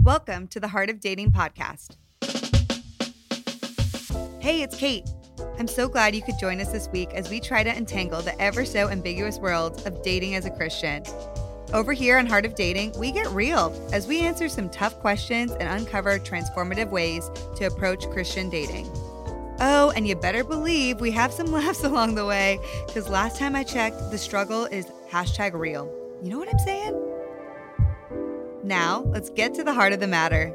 Welcome to the Heart of Dating podcast. Hey, it's Kate. I'm so glad you could join us this week as we try to untangle the ever so ambiguous world of dating as a Christian. Over here on Heart of Dating, we get real as we answer some tough questions and uncover transformative ways to approach Christian dating. Oh, and you better believe we have some laughs along the way, because last time I checked, the struggle is #real. You know what I'm saying? Now, let's get to the heart of the matter.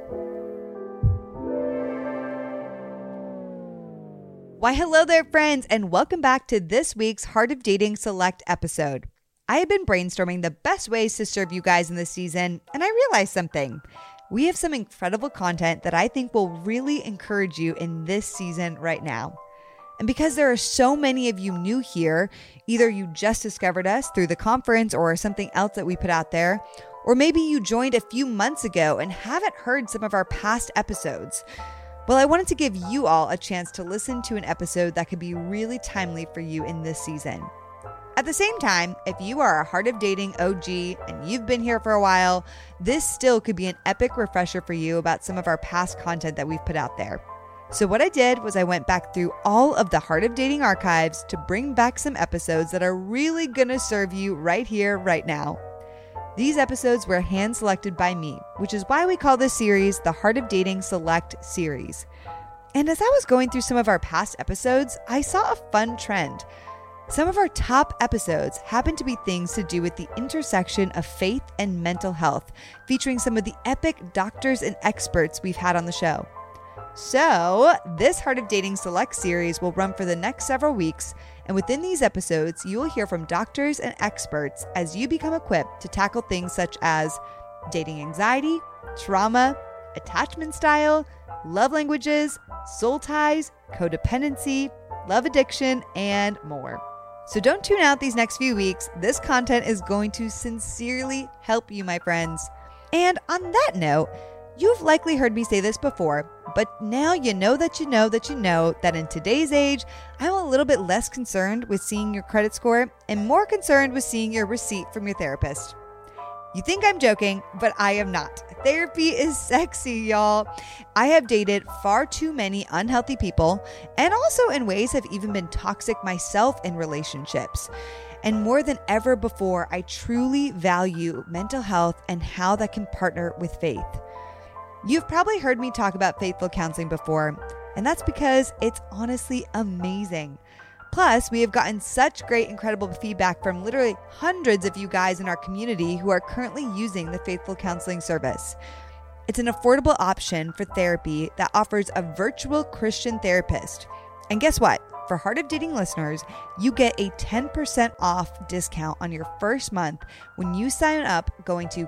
Why, hello there, friends, and welcome back to this week's Heart of Dating Select episode. I have been brainstorming the best ways to serve you guys in this season, and I realized something. We have some incredible content that I think will really encourage you in this season right now. And because there are so many of you new here, either you just discovered us through the conference or something else that we put out there, or maybe you joined a few months ago and haven't heard some of our past episodes. Well, I wanted to give you all a chance to listen to an episode that could be really timely for you in this season. At the same time, if you are a Heart of Dating OG and you've been here for a while, this still could be an epic refresher for you about some of our past content that we've put out there. So what I did was I went back through all of the Heart of Dating archives to bring back some episodes that are really gonna serve you right here, right now. These episodes were hand-selected by me, which is why we call this series the Heart of Dating Select series. And as I was going through some of our past episodes, I saw a fun trend. Some of our top episodes happen to be things to do with the intersection of faith and mental health, featuring some of the epic doctors and experts we've had on the show. So this Heart of Dating Select series will run for the next several weeks, and within these episodes, you will hear from doctors and experts as you become equipped to tackle things such as dating anxiety, trauma, attachment style, love languages, soul ties, codependency, love addiction, and more. So don't tune out these next few weeks. This content is going to sincerely help you, my friends. And on that note, you've likely heard me say this before, but now you know that in today's age, I'm a little bit less concerned with seeing your credit score and more concerned with seeing your receipt from your therapist. You think I'm joking, but I am not. Therapy is sexy, y'all. I have dated far too many unhealthy people, and also in ways have even been toxic myself in relationships. And more than ever before, I truly value mental health and how that can partner with faith. You've probably heard me talk about faithful counseling before, and that's because it's honestly amazing. Plus, we have gotten such great, incredible feedback from literally hundreds of you guys in our community who are currently using the Faithful Counseling service. It's an affordable option for therapy that offers a virtual Christian therapist. And guess what? For Heart of Dating listeners, you get a 10% off discount on your first month when you sign up going to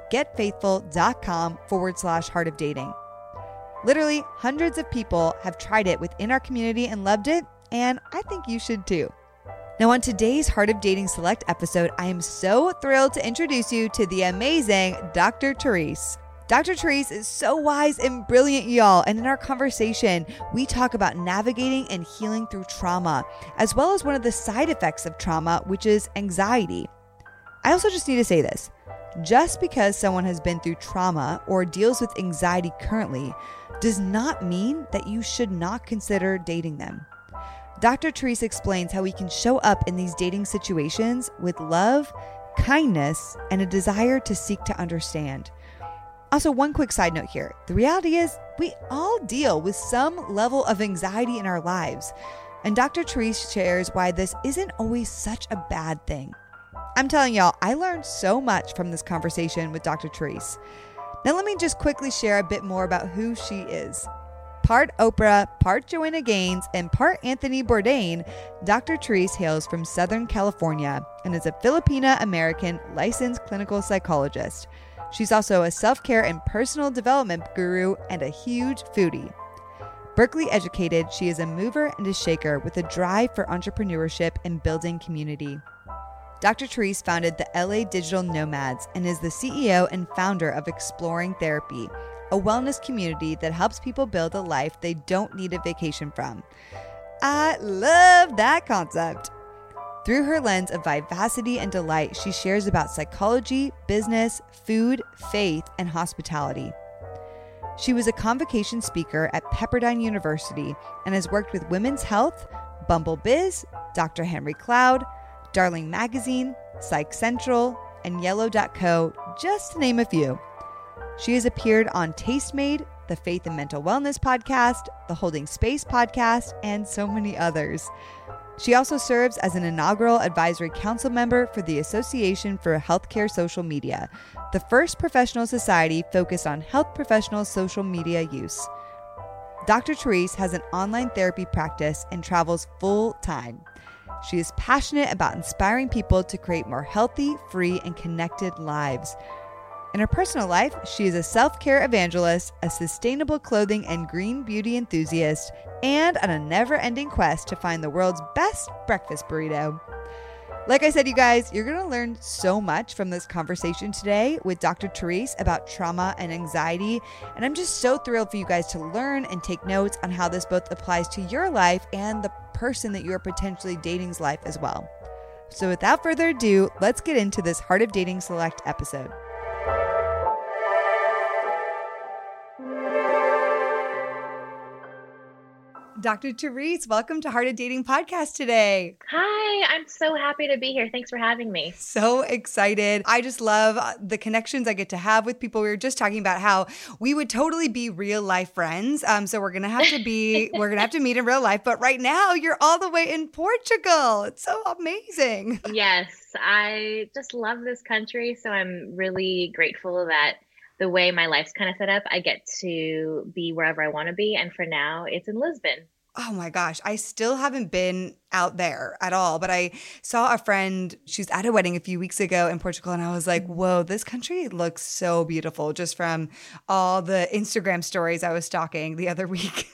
getfaithful.com/Heart of Dating. Literally, hundreds of people have tried it within our community and loved it, and I think you should too. Now, on today's Heart of Dating Select episode, I am so thrilled to introduce you to the amazing Dr. Therese. Dr. Therese is so wise and brilliant, y'all, and in our conversation, we talk about navigating and healing through trauma, as well as one of the side effects of trauma, which is anxiety. I also just need to say this. Just because someone has been through trauma or deals with anxiety currently does not mean that you should not consider dating them. Dr. Therese explains how we can show up in these dating situations with love, kindness, and a desire to seek to understand. Also, one quick side note here. The reality is we all deal with some level of anxiety in our lives. And Dr. Therese shares why this isn't always such a bad thing. I'm telling y'all, I learned so much from this conversation with Dr. Therese. Now let me just quickly share a bit more about who she is. Part Oprah, part Joanna Gaines, and part Anthony Bourdain, Dr. Therese hails from Southern California and is a Filipina-American licensed clinical psychologist. She's also a self-care and personal development guru and a huge foodie. Berkeley educated, she is a mover and a shaker with a drive for entrepreneurship and building community. Dr. Therese founded the LA Digital Nomads and is the CEO and founder of Exploring Therapy, a wellness community that helps people build a life they don't need a vacation from. I love that concept. Through her lens of vivacity and delight, she shares about psychology, business, food, faith, and hospitality. She was a convocation speaker at Pepperdine University and has worked with Women's Health, Bumble Biz, Dr. Henry Cloud, Darling Magazine, Psych Central, and Yellow.co, just to name a few. She has appeared on Tastemade, the Faith and Mental Wellness podcast, the Holding Space podcast, and so many others. She also serves as an inaugural advisory council member for the Association for Healthcare Social Media, the first professional society focused on health professional social media use. Dr. Therese has an online therapy practice and travels full time. She is passionate about inspiring people to create more healthy, free, and connected lives. In her personal life, she is a self-care evangelist, a sustainable clothing and green beauty enthusiast, and on a never-ending quest to find the world's best breakfast burrito. Like I said, you guys, you're going to learn so much from this conversation today with Dr. Therese about trauma and anxiety, and I'm just so thrilled for you guys to learn and take notes on how this both applies to your life and the person that you are potentially dating's life as well. So without further ado, let's get into this Heart of Dating Select episode. Dr. Therese, welcome to Heart of Dating podcast today. Hi, I'm so happy to be here. Thanks for having me. So excited. I just love the connections I get to have with people. We were just talking about how we would totally be real life friends. So we're going to have to meet in real life. But right now you're all the way in Portugal. It's so amazing. Yes, I just love this country. So I'm really grateful that the way my life's kind of set up, I get to be wherever I want to be. And for now, it's in Lisbon. Oh my gosh, I still haven't been out there at all, but I saw a friend, she was at a wedding a few weeks ago in Portugal, and I was like, whoa, this country looks so beautiful just from all the Instagram stories I was stalking the other week.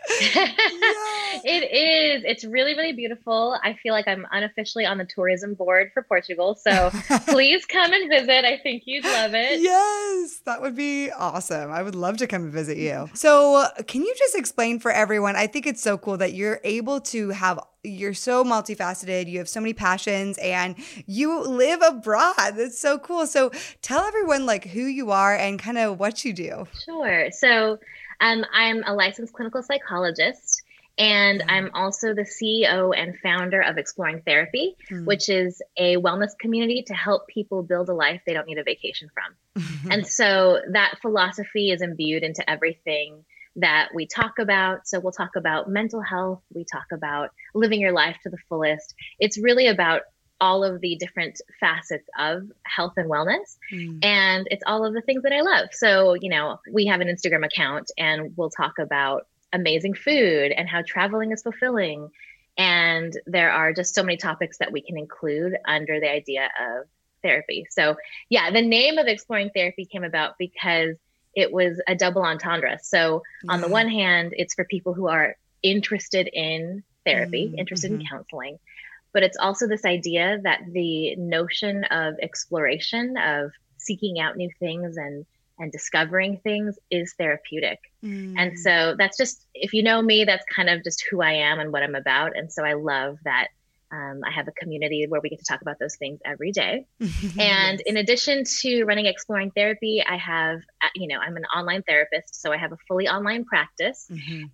It is. It's really, really beautiful. I feel like I'm unofficially on the tourism board for Portugal. So please come and visit. I think you'd love it. Yes, that would be awesome. I would love to come and visit you. So can you just explain for everyone? I think it's so cool that you're able to you're so multifaceted. You have so many passions and you live abroad. That's so cool. So tell everyone like who you are and kind of what you do. Sure. So I'm a licensed clinical psychologist, and I'm also the CEO and founder of Exploring Therapy, which is a wellness community to help people build a life they don't need a vacation from. And so that philosophy is imbued into everything that we talk about. So we'll talk about mental health. We talk about living your life to the fullest. It's really about all of the different facets of health and wellness. And it's all of the things that I love. So, we have an Instagram account and we'll talk about amazing food and how traveling is fulfilling. And there are just so many topics that we can include under the idea of therapy. So yeah, the name of Exploring Therapy came about because it was a double entendre. So on the one hand, it's for people who are interested in therapy, interested in counseling. But it's also this idea that the notion of exploration, of seeking out new things and discovering things is therapeutic. And so that's just, if you know me, that's kind of just who I am and what I'm about. And so I love that I have a community where we get to talk about those things every day. And in addition to running Exploring Therapy, I have, I'm an online therapist. So I have a fully online practice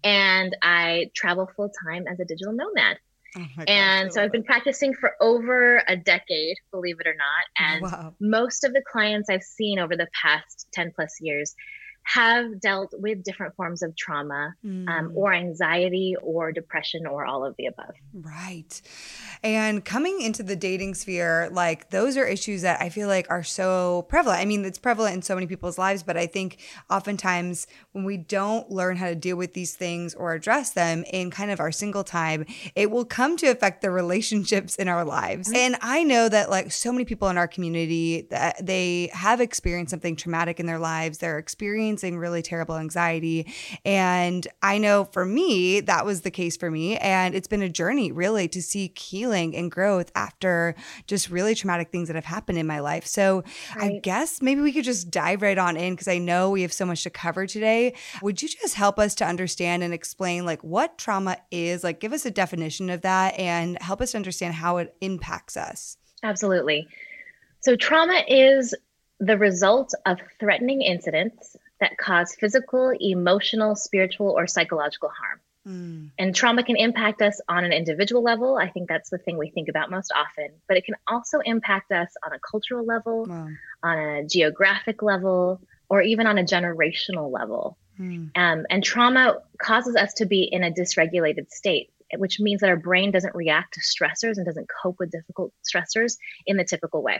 and I travel full time as a digital nomad. Oh my gosh, and so I've been practicing for over a decade, believe it or not. And most of the clients I've seen over the past 10 plus years have dealt with different forms of trauma or anxiety or depression or all of the above. Right. And coming into the dating sphere, like those are issues that I feel like are so prevalent. I mean, it's prevalent in so many people's lives, but I think oftentimes when we don't learn how to deal with these things or address them in kind of our single time, it will come to affect the relationships in our lives. And I know that like so many people in our community, that they have experienced something traumatic in their lives. They're experiencing really terrible anxiety. And I know for me, that was the case for me. And it's been a journey really to seek healing and growth after just really traumatic things that have happened in my life. So I guess maybe we could just dive right on in because I know we have so much to cover today. Would you just help us to understand and explain like what trauma is? Like give us a definition of that and help us understand how it impacts us. Absolutely. So trauma is the result of threatening incidents that cause physical, emotional, spiritual, or psychological harm. And trauma can impact us on an individual level. I think that's the thing we think about most often, but it can also impact us on a cultural level, on a geographic level, or even on a generational level. And trauma causes us to be in a dysregulated state, which means that our brain doesn't react to stressors and doesn't cope with difficult stressors in the typical way.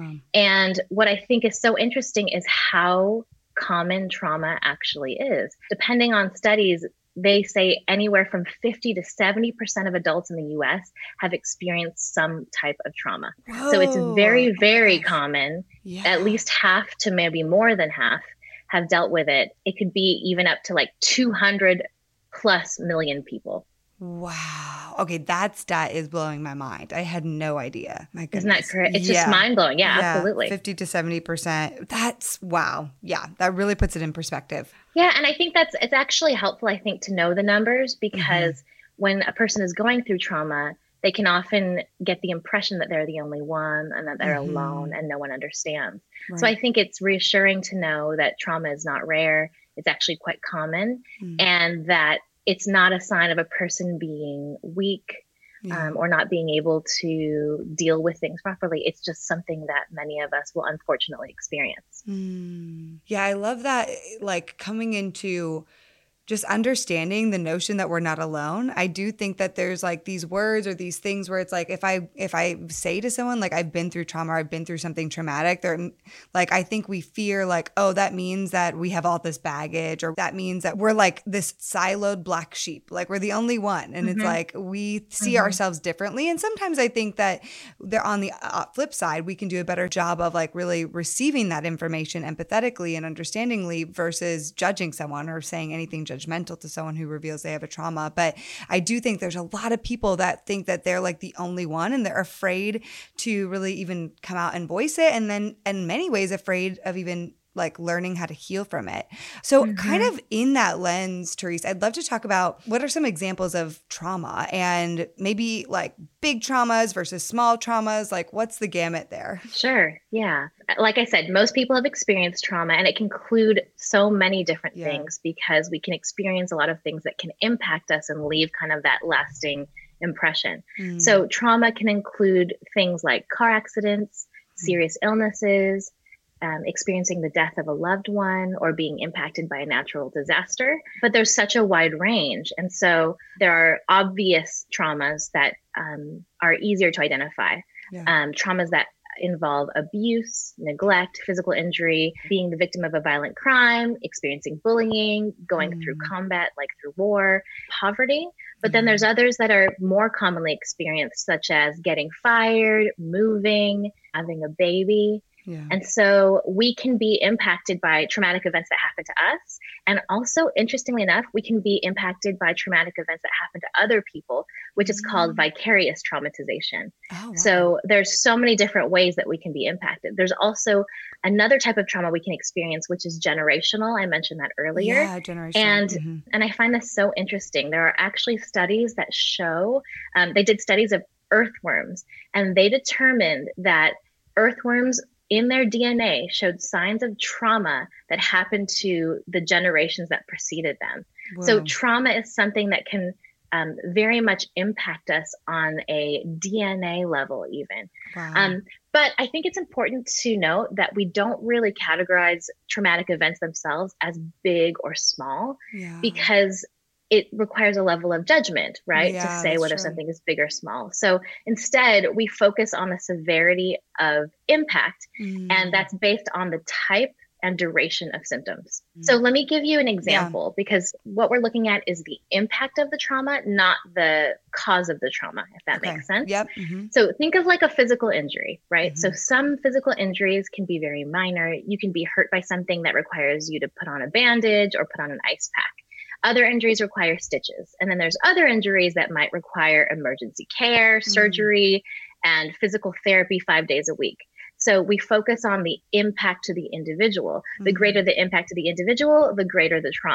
And what I think is so interesting is how common trauma actually is. Depending on studies, they say anywhere from 50 to 70% of adults in the US have experienced some type of trauma. Whoa. So it's very, very common. At least half to maybe more than half have dealt with it. It could be even up to like 200 plus million people. Wow. Okay, that stat is blowing my mind. I had no idea. My goodness. Isn't that correct? It's just mind-blowing. Yeah, absolutely. 50 to 70%. That's, wow. Yeah, that really puts it in perspective. Yeah, and I think it's actually helpful, I think, to know the numbers because when a person is going through trauma, they can often get the impression that they're the only one and that they're alone and no one understands. Right. So I think it's reassuring to know that trauma is not rare. It's actually quite common and that it's not a sign of a person being weak or not being able to deal with things properly. It's just something that many of us will unfortunately experience. Yeah, I love that, like coming into just understanding the notion that we're not alone. I do think that there's like these words or these things where it's like if I say to someone like I've been through trauma or I've been through something traumatic, they're like, I think we fear like, oh, that means that we have all this baggage, or that means that we're like this siloed black sheep, like we're the only one. And it's like we see ourselves differently. And sometimes I think that they're on the flip side, we can do a better job of like really receiving that information empathetically and understandingly versus judging someone or saying anything judgmental to someone who reveals they have a trauma. But I do think there's a lot of people that think that they're like the only one and they're afraid to really even come out and voice it. And then in many ways afraid of even like learning how to heal from it. So kind of in that lens, Therese, I'd love to talk about what are some examples of trauma and maybe like big traumas versus small traumas, like what's the gamut there? Sure. Yeah. Like I said, most people have experienced trauma and it can include so many different things because we can experience a lot of things that can impact us and leave kind of that lasting impression. So trauma can include things like car accidents, serious illnesses, experiencing the death of a loved one or being impacted by a natural disaster. But there's such a wide range. And so there are obvious traumas that are easier to identify. Traumas that involve abuse, neglect, physical injury, being the victim of a violent crime, experiencing bullying, going through combat, like through war, poverty. But then there's others that are more commonly experienced, such as getting fired, moving, having a baby. And so we can be impacted by traumatic events that happen to us. And also, interestingly enough, we can be impacted by traumatic events that happen to other people, which is called vicarious traumatization. So there's so many different ways that we can be impacted. There's also another type of trauma we can experience, which is generational. I mentioned that earlier. Yeah, generational. And I find this so interesting. There are actually studies that show, they did studies of earthworms, and they determined that earthworms in their DNA showed signs of trauma that happened to the generations that preceded them. So trauma is something that can very much impact us on a DNA level even. But I think it's important to note that we don't really categorize traumatic events themselves as big or small because it requires a level of judgment, right? To say whether something is big or small. So instead, we focus on the severity of impact, and that's based on the type and duration of symptoms. So let me give you an example because what we're looking at is the impact of the trauma, not the cause of the trauma, if that makes sense. So think of like a physical injury, right? So some physical injuries can be very minor. You can be hurt by something that requires you to put on a bandage or put on an ice pack. Other injuries require stitches. And then there's other injuries that might require emergency care, surgery, and physical therapy 5 days a week. So we focus on the impact to the individual. The greater the impact to the individual, the greater the trauma.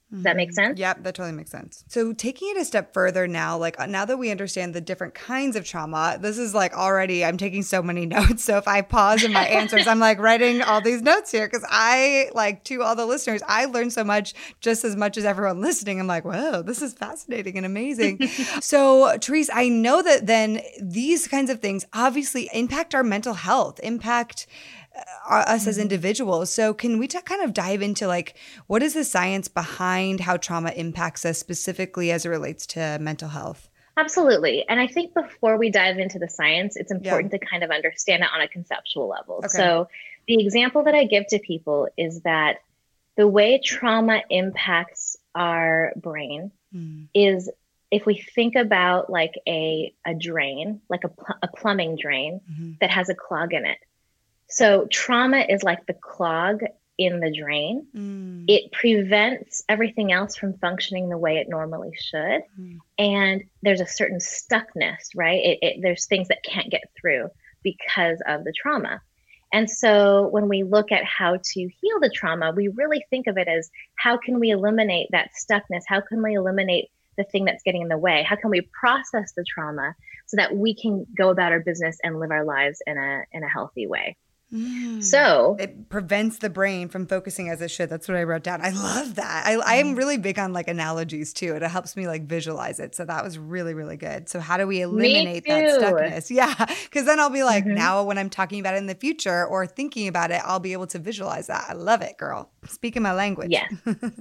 Does that make sense? Yep, that totally makes sense. So taking it a step further now, like now that we understand the different kinds of trauma, this is like already, I'm taking so many notes. So if I pause in my answers, I'm like writing all these notes here because I, like, to all the listeners, I learned so much, just as much as everyone listening. I'm like, whoa, this is fascinating and amazing. So Therese, I know that then these kinds of things obviously impact our mental health, impact us as individuals. So can we kind of dive into like, what is the science behind how trauma impacts us specifically as it relates to mental health? Absolutely. And I think before we dive into the science, it's important to kind of understand it on a conceptual level. Okay. So the example that I give to people is that the way trauma impacts our brain is if we think about like a drain, like a plumbing drain that has a clog in it. So trauma is like the clog in the drain. It prevents everything else from functioning the way it normally should. And there's a certain stuckness, right? There's things that can't get through because of the trauma. And so when we look at how to heal the trauma, we really think of it as how can we eliminate that stuckness? How can we eliminate the thing that's getting in the way? How can we process the trauma so that we can go about our business and live our lives in a healthy way? So it prevents the brain from focusing as it should. That's what I wrote down. I love that. I am really big on like analogies too. It helps me like visualize it. So that was really, really good. So how do we eliminate that stuckness? Yeah. Because then I'll be like, now when I'm talking about it in the future or thinking about it, I'll be able to visualize that. I love it, girl. Speaking my language. Yeah.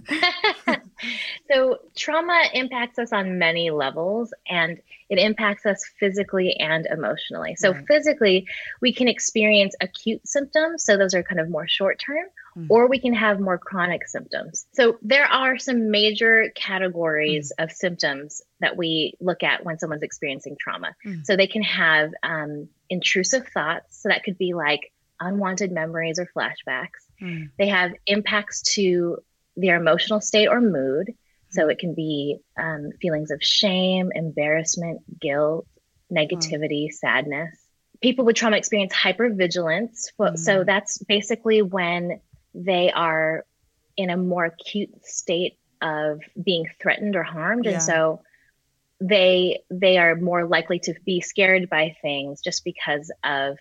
So trauma impacts us on many levels, and it impacts us physically and emotionally. So physically, we can experience acute symptoms. So those are kind of more short term, or we can have more chronic symptoms. So there are some major categories of symptoms that we look at when someone's experiencing trauma. So they can have intrusive thoughts. So that could be like unwanted memories or flashbacks. They have impacts to their emotional state or mood. So it can be feelings of shame, embarrassment, guilt, negativity, sadness. People with trauma experience hypervigilance. So that's basically when they are in a more acute state of being threatened or harmed. And so they are more likely to be scared by things just because of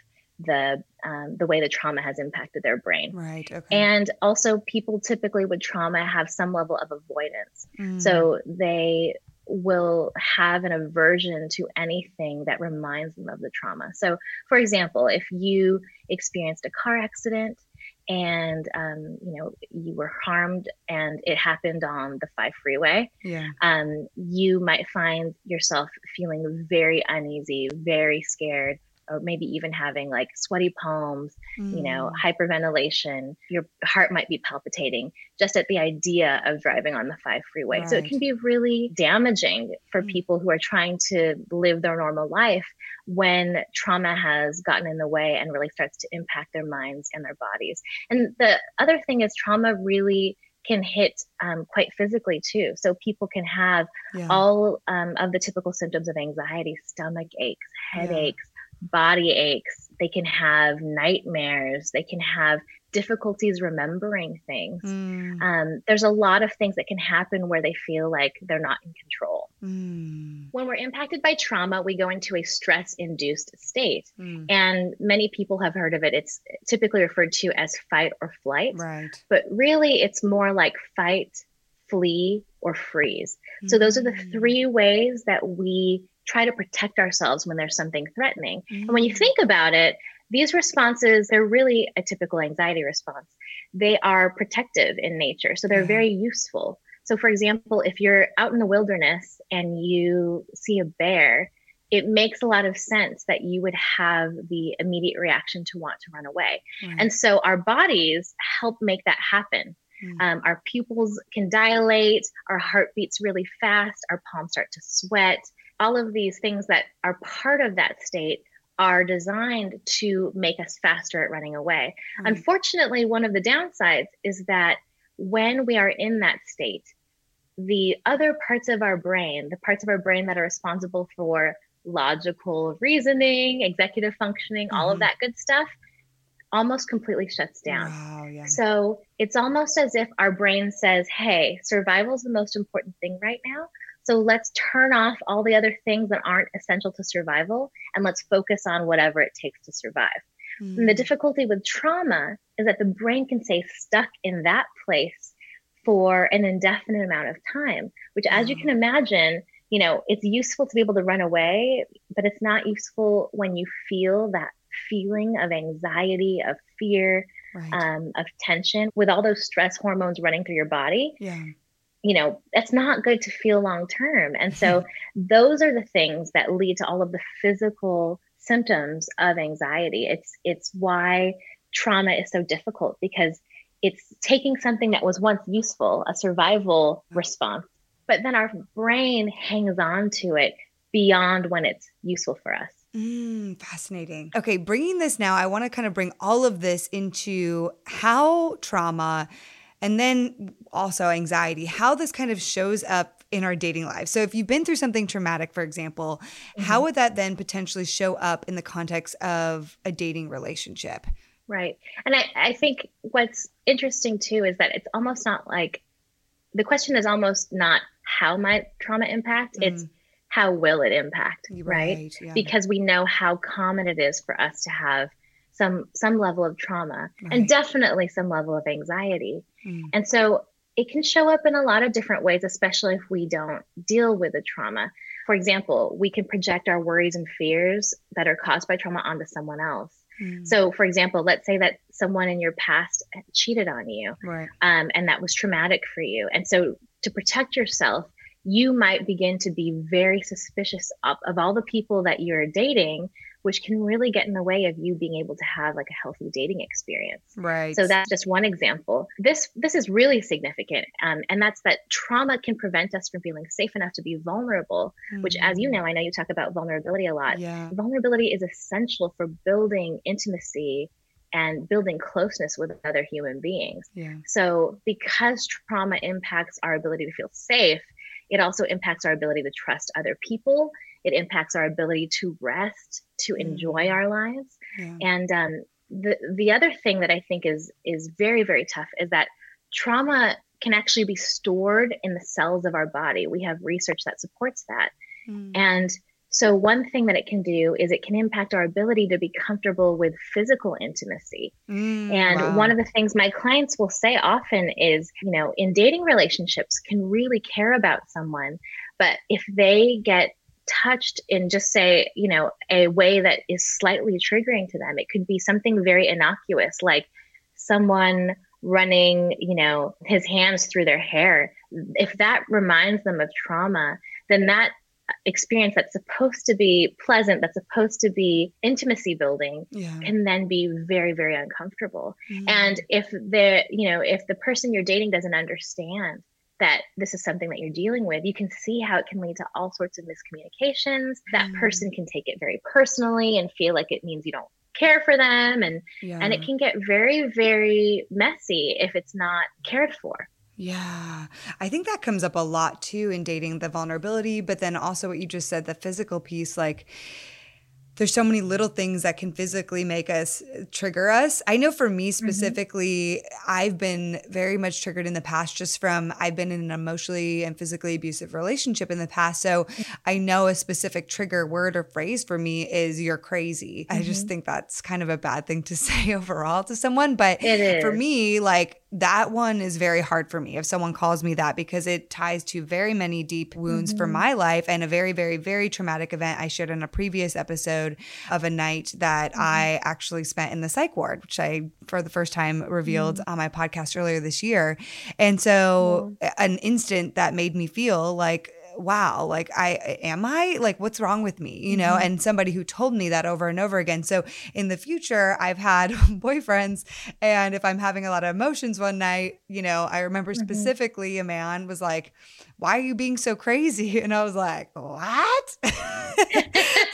the way the trauma has impacted their brain. Right. Okay. And also people typically with trauma have some level of avoidance. So they will have an aversion to anything that reminds them of the trauma. So for example, if you experienced a car accident and you were harmed and it happened on the 5 freeway, you might find yourself feeling very uneasy, very scared, or maybe even having like sweaty palms, hyperventilation. Your heart might be palpitating just at the idea of driving on the 5 freeway. So it can be really damaging for people who are trying to live their normal life when trauma has gotten in the way and really starts to impact their minds and their bodies. And the other thing is trauma really can hit quite physically too. So people can have all of the typical symptoms of anxiety: stomach aches, headaches, body aches. They can have nightmares. They can have difficulties remembering things. There's a lot of things that can happen where they feel like they're not in control. When we're impacted by trauma, we go into a stress-induced state. And many people have heard of it. It's typically referred to as fight or flight. Right. But really, it's more like fight, flee, or freeze. So those are the 3 ways that we try to protect ourselves when there's something threatening. And when you think about it, these responses, they're really a typical anxiety response. They are protective in nature, so they're very useful. So for example, if you're out in the wilderness and you see a bear, it makes a lot of sense that you would have the immediate reaction to want to run away. And so our bodies help make that happen. Our pupils can dilate, our heart beats really fast, our palms start to sweat. All of these things that are part of that state are designed to make us faster at running away. Unfortunately, one of the downsides is that when we are in that state, the other parts of our brain, the parts of our brain that are responsible for logical reasoning, executive functioning, all of that good stuff, almost completely shuts down. Wow, yeah. So it's almost as if our brain says, hey, survival is the most important thing right now. So let's turn off all the other things that aren't essential to survival, and let's focus on whatever it takes to survive. And the difficulty with trauma is that the brain can stay stuck in that place for an indefinite amount of time, which, as you can imagine, it's useful to be able to run away, but it's not useful when you feel that feeling of anxiety, of fear, of tension, with all those stress hormones running through your body. Yeah. That's not good to feel long term. And so those are the things that lead to all of the physical symptoms of anxiety. It's why trauma is so difficult, because it's taking something that was once useful, a survival response, but then our brain hangs on to it beyond when it's useful for us. Fascinating. Okay, bringing this now, I want to kind of bring all of this into how trauma and then also anxiety, how this kind of shows up in our dating lives. So if you've been through something traumatic, for example, how would that then potentially show up in the context of a dating relationship? Right. And I think what's interesting too is that it's almost not like, the question is almost not how might trauma impact, it's how will it impact, right? Yeah. Because we know how common it is for us to have some level of trauma and definitely some level of anxiety. And so it can show up in a lot of different ways, especially if we don't deal with the trauma. For example, we can project our worries and fears that are caused by trauma onto someone else. So, for example, let's say that someone in your past cheated on you, and that was traumatic for you. And so to protect yourself, you might begin to be very suspicious of all the people that you're dating, which can really get in the way of you being able to have like a healthy dating experience. Right. So that's just one example. This is really significant. And that's that trauma can prevent us from feeling safe enough to be vulnerable, which, as you know, I know you talk about vulnerability a lot. Yeah. Vulnerability is essential for building intimacy and building closeness with other human beings. Yeah. So because trauma impacts our ability to feel safe, it also impacts our ability to trust other people. It impacts our ability to rest, to enjoy our lives. Yeah. And the other thing that I think is very, very tough is that trauma can actually be stored in the cells of our body. We have research that supports that. And so one thing that it can do is it can impact our ability to be comfortable with physical intimacy. And one of the things my clients will say often is, in dating relationships, can really care about someone, but if they get touched in just say, a way that is slightly triggering to them, it could be something very innocuous, like someone running, his hands through their hair. If that reminds them of trauma, then that experience that's supposed to be pleasant, that's supposed to be intimacy building, can then be very, very uncomfortable. And if the person you're dating doesn't understand that this is something that you're dealing with, you can see how it can lead to all sorts of miscommunications. That person can take it very personally and feel like it means you don't care for them. And it can get very, very messy if it's not cared for. Yeah. I think that comes up a lot too in dating, the vulnerability, but then also what you just said, the physical piece, like there's so many little things that can physically make us trigger us. I know for me specifically, I've been very much triggered in the past just from I've been in an emotionally and physically abusive relationship in the past. So I know a specific trigger word or phrase for me is "you're crazy." I just think that's kind of a bad thing to say overall to someone. But for me, like that one is very hard for me if someone calls me that, because it ties to very many deep wounds for my life and a very, very, very traumatic event I shared in a previous episode of a night that I actually spent in the psych ward, which I, for the first time, revealed on my podcast earlier this year. And so an instant that made me feel like, wow, like what's wrong with me, and somebody who told me that over and over again. So in the future, I've had boyfriends, and if I'm having a lot of emotions one night, I remember specifically a man was like, "Why are you being so crazy?" And I was like, "What?"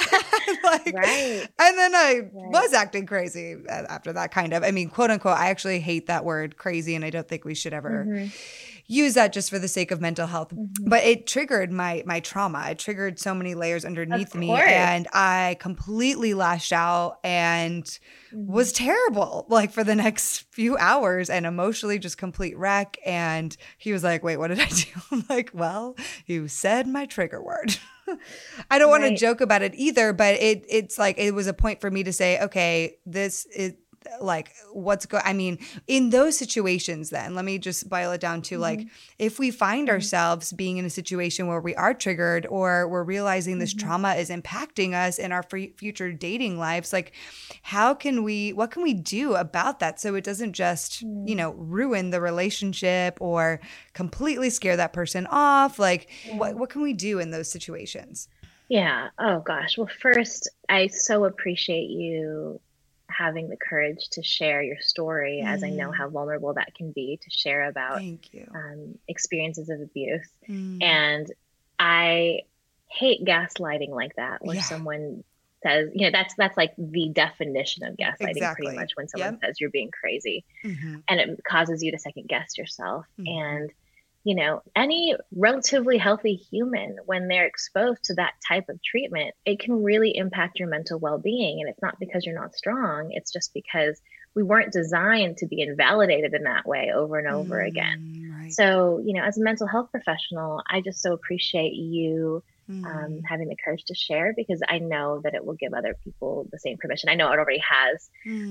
Right. And then I was acting crazy after that, kind of. I mean, quote unquote, I actually hate that word crazy, and I don't think we should ever use that just for the sake of mental health. But it triggered my trauma. It triggered so many layers underneath me, and I completely lashed out and was terrible, like, for the next few hours, and emotionally just complete wreck. And he was like, wait, what did I do? I'm like, well, you said my trigger word. I don't want to joke about it either, but it's like, it was a point for me to say, okay, this is like, I mean, in those situations, then let me just boil it down to like, if we find ourselves being in a situation where we are triggered, or we're realizing this trauma is impacting us in our future dating lives, like, what can we do about that so it doesn't just, ruin the relationship or completely scare that person off? Like, what can we do in those situations? Yeah. Oh gosh. Well, first, I so appreciate you having the courage to share your story, as I know how vulnerable that can be to share about experiences of abuse. And I hate gaslighting like that, where someone says, that's like the definition of gaslighting, pretty much, when someone says you're being crazy, and it causes you to second guess yourself. And any relatively healthy human, when they're exposed to that type of treatment, it can really impact your mental well-being. And it's not because you're not strong. It's just because we weren't designed to be invalidated in that way over and over again. Right. So, as a mental health professional, I just so appreciate you having the courage to share, because I know that it will give other people the same permission. I know it already has,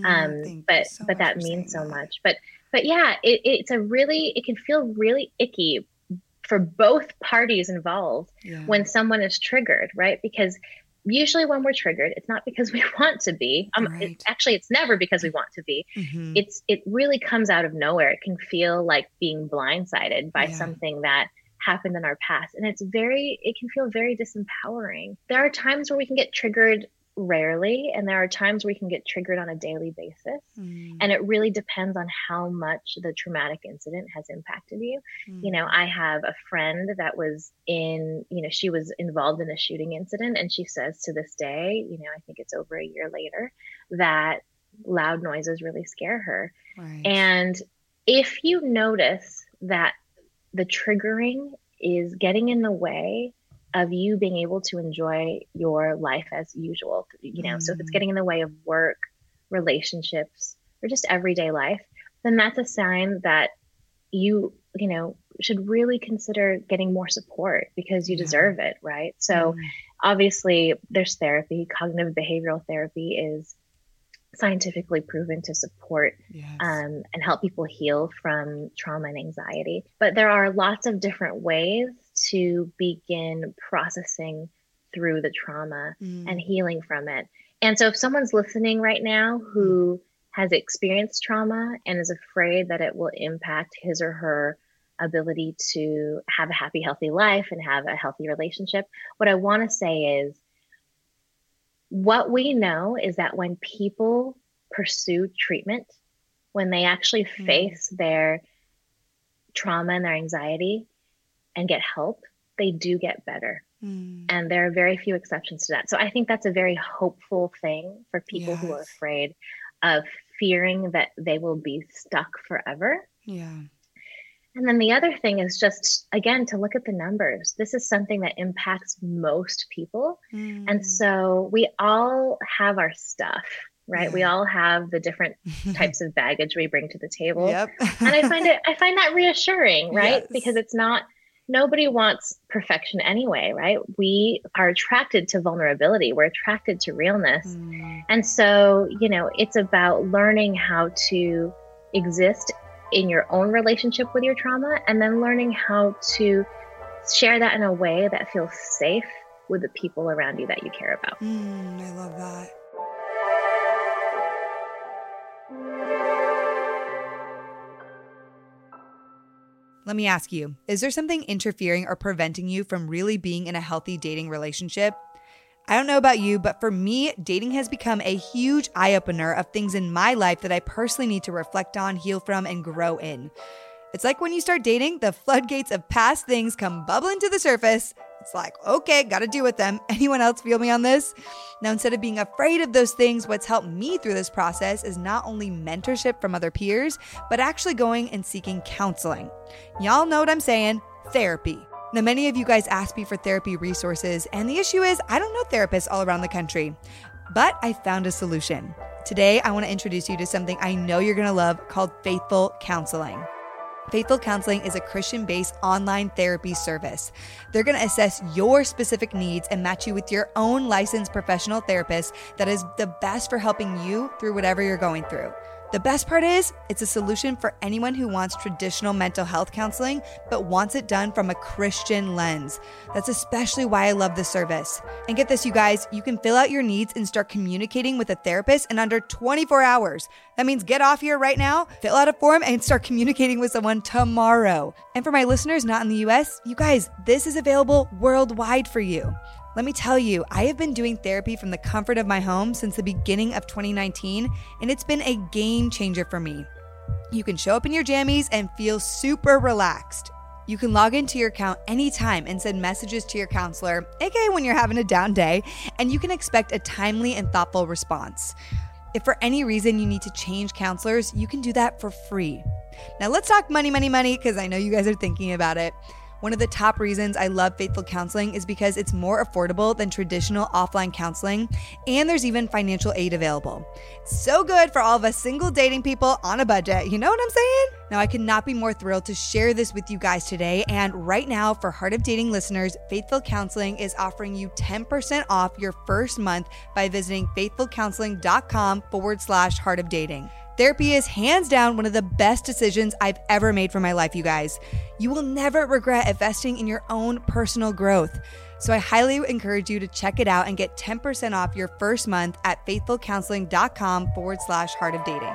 but that means so much. But yeah, it can feel really icky for both parties involved when someone is triggered, right? Because usually when we're triggered, it's not because we want to be. It's never because we want to be. It really comes out of nowhere. It can feel like being blindsided by something that happened in our past. And it can feel very disempowering. There are times where we can get triggered rarely, and there are times where we can get triggered on a daily basis. And it really depends on how much the traumatic incident has impacted you. I have a friend that was she was involved in a shooting incident, and she says to this day, I think it's over a year later, that loud noises really scare her. Right. And if you notice that the triggering is getting in the way of you being able to enjoy your life as usual, so if it's getting in the way of work, relationships, or just everyday life, then that's a sign that you should really consider getting more support, because you deserve it, right? So obviously there's therapy. Cognitive behavioral therapy is scientifically proven to support and help people heal from trauma and anxiety. But there are lots of different ways to begin processing through the trauma and healing from it. And so if someone's listening right now who has experienced trauma and is afraid that it will impact his or her ability to have a happy, healthy life and have a healthy relationship, what I want to say is, what we know is that when people pursue treatment, when they actually face their trauma and their anxiety and get help, they do get better. And there are very few exceptions to that. So I think that's a very hopeful thing for people who are afraid of fearing that they will be stuck forever. And then the other thing is just, again, to look at the numbers. This is something that impacts most people. And so we all have our stuff, right? We all have the different types of baggage we bring to the table. And I find that reassuring, right? Because nobody wants perfection anyway, right? We are attracted to vulnerability. We're attracted to realness. And so, it's about learning how to exist in your own relationship with your trauma, and then learning how to share that in a way that feels safe with the people around you that you care about. I love that. Let me ask you, is there something interfering or preventing you from really being in a healthy dating relationship? I don't know about you, but for me, dating has become a huge eye-opener of things in my life that I personally need to reflect on, heal from, and grow in. It's like when you start dating, the floodgates of past things come bubbling to the surface. It's like, okay, got to deal with them. Anyone else feel me on this? Now, instead of being afraid of those things, what's helped me through this process is not only mentorship from other peers, but actually going and seeking counseling. Y'all know what I'm saying, therapy. Now, many of you guys ask me for therapy resources, and the issue is I don't know therapists all around the country, but I found a solution. Today, I want to introduce you to something I know you're going to love called Faithful Counseling. Faithful Counseling is a Christian-based online therapy service. They're going to assess your specific needs and match you with your own licensed professional therapist that is the best for helping you through whatever you're going through. The best part is, it's a solution for anyone who wants traditional mental health counseling, but wants it done from a Christian lens. That's especially why I love this service. And get this, you guys, you can fill out your needs and start communicating with a therapist in under 24 hours. That means get off here right now, fill out a form, and start communicating with someone tomorrow. And for my listeners not in the US, you guys, this is available worldwide for you. Let me tell you, I have been doing therapy from the comfort of my home since the beginning of 2019, and it's been a game changer for me. You can show up in your jammies and feel super relaxed. You can log into your account anytime and send messages to your counselor, aka when you're having a down day, and you can expect a timely and thoughtful response. If for any reason you need to change counselors, you can do that for free. Now let's talk money, because I know you guys are thinking about it. One of the top reasons I love Faithful Counseling is because it's more affordable than traditional offline counseling, and there's even financial aid available. So good for all of us single dating people on a budget, you know what I'm saying? Now, I could not be more thrilled to share this with you guys today, and right now, for Heart of Dating listeners, Faithful Counseling is offering you 10% off your first month by visiting faithfulcounseling.com/Heart of Dating. Therapy is hands down one of the best decisions I've ever made for my life, you guys. You will never regret investing in your own personal growth. So I highly encourage you to check it out and get 10% off your first month at faithfulcounseling.com/Heart of Dating.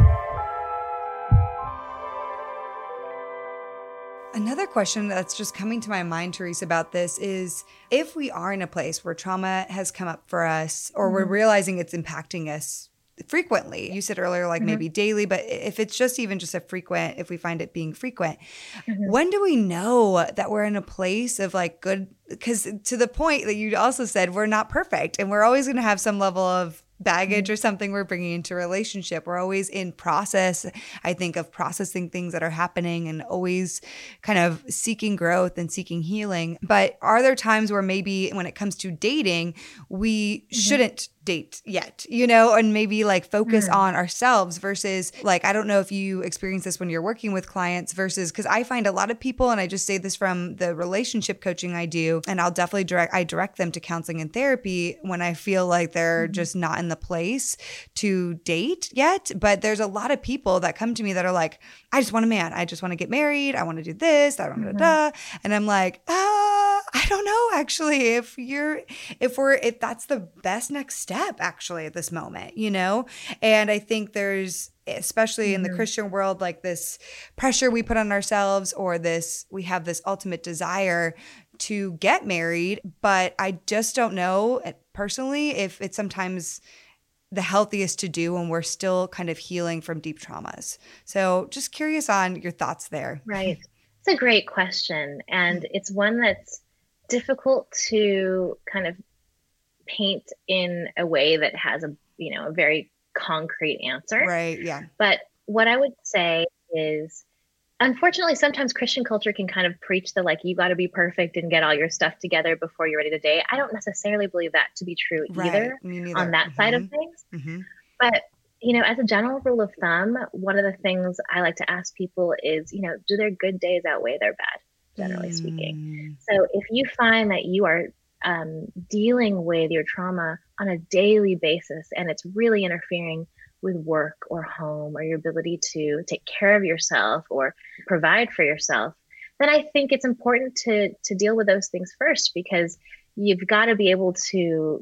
Another question that's just coming to my mind, Therese, about this is if we are in a place where trauma has come up for us, or we're realizing it's impacting us frequently. You said earlier, like maybe daily, but if it's just even just a frequent, if we find it being frequent, when do we know that we're in a place of like good? Because to the point that you also said, we're not perfect and we're always going to have some level of baggage or something we're bringing into a relationship. We're always in process, I think, of processing things that are happening and always kind of seeking growth and seeking healing. But are there times where maybe when it comes to dating, we shouldn't date yet, you know, and maybe like focus on ourselves versus like, I don't know if you experience this when you're working with clients versus, because I find a lot of people, and I just say this from the relationship coaching I do, and I'll definitely direct them to counseling and therapy when I feel like they're just not in the place to date yet. But there's a lot of people that come to me that are like, I just want a man. I just want to get married. I want to do this. I don't know. And I'm like, I don't know actually if that's the best next step actually at this moment, you know? And I think there's, especially in the Christian world, like this pressure we put on ourselves, or we have this ultimate desire to get married, but I just don't know personally if it's sometimes the healthiest to do when we're still kind of healing from deep traumas. So just curious on your thoughts there. Right. It's a great question. And it's one that's difficult to kind of paint in a way that has a very concrete answer. Right. Yeah. But what I would say is, unfortunately, sometimes Christian culture can kind of preach the like, you got to be perfect and get all your stuff together before you're ready to date. I don't necessarily believe that to be true either on that side of things. But, as a general rule of thumb, one of the things I like to ask people is, do their good days outweigh their bad, generally speaking? So if you find that you are dealing with your trauma on a daily basis and it's really interfering with work or home or your ability to take care of yourself or provide for yourself, then I think it's important to deal with those things first, because you've got to be able to,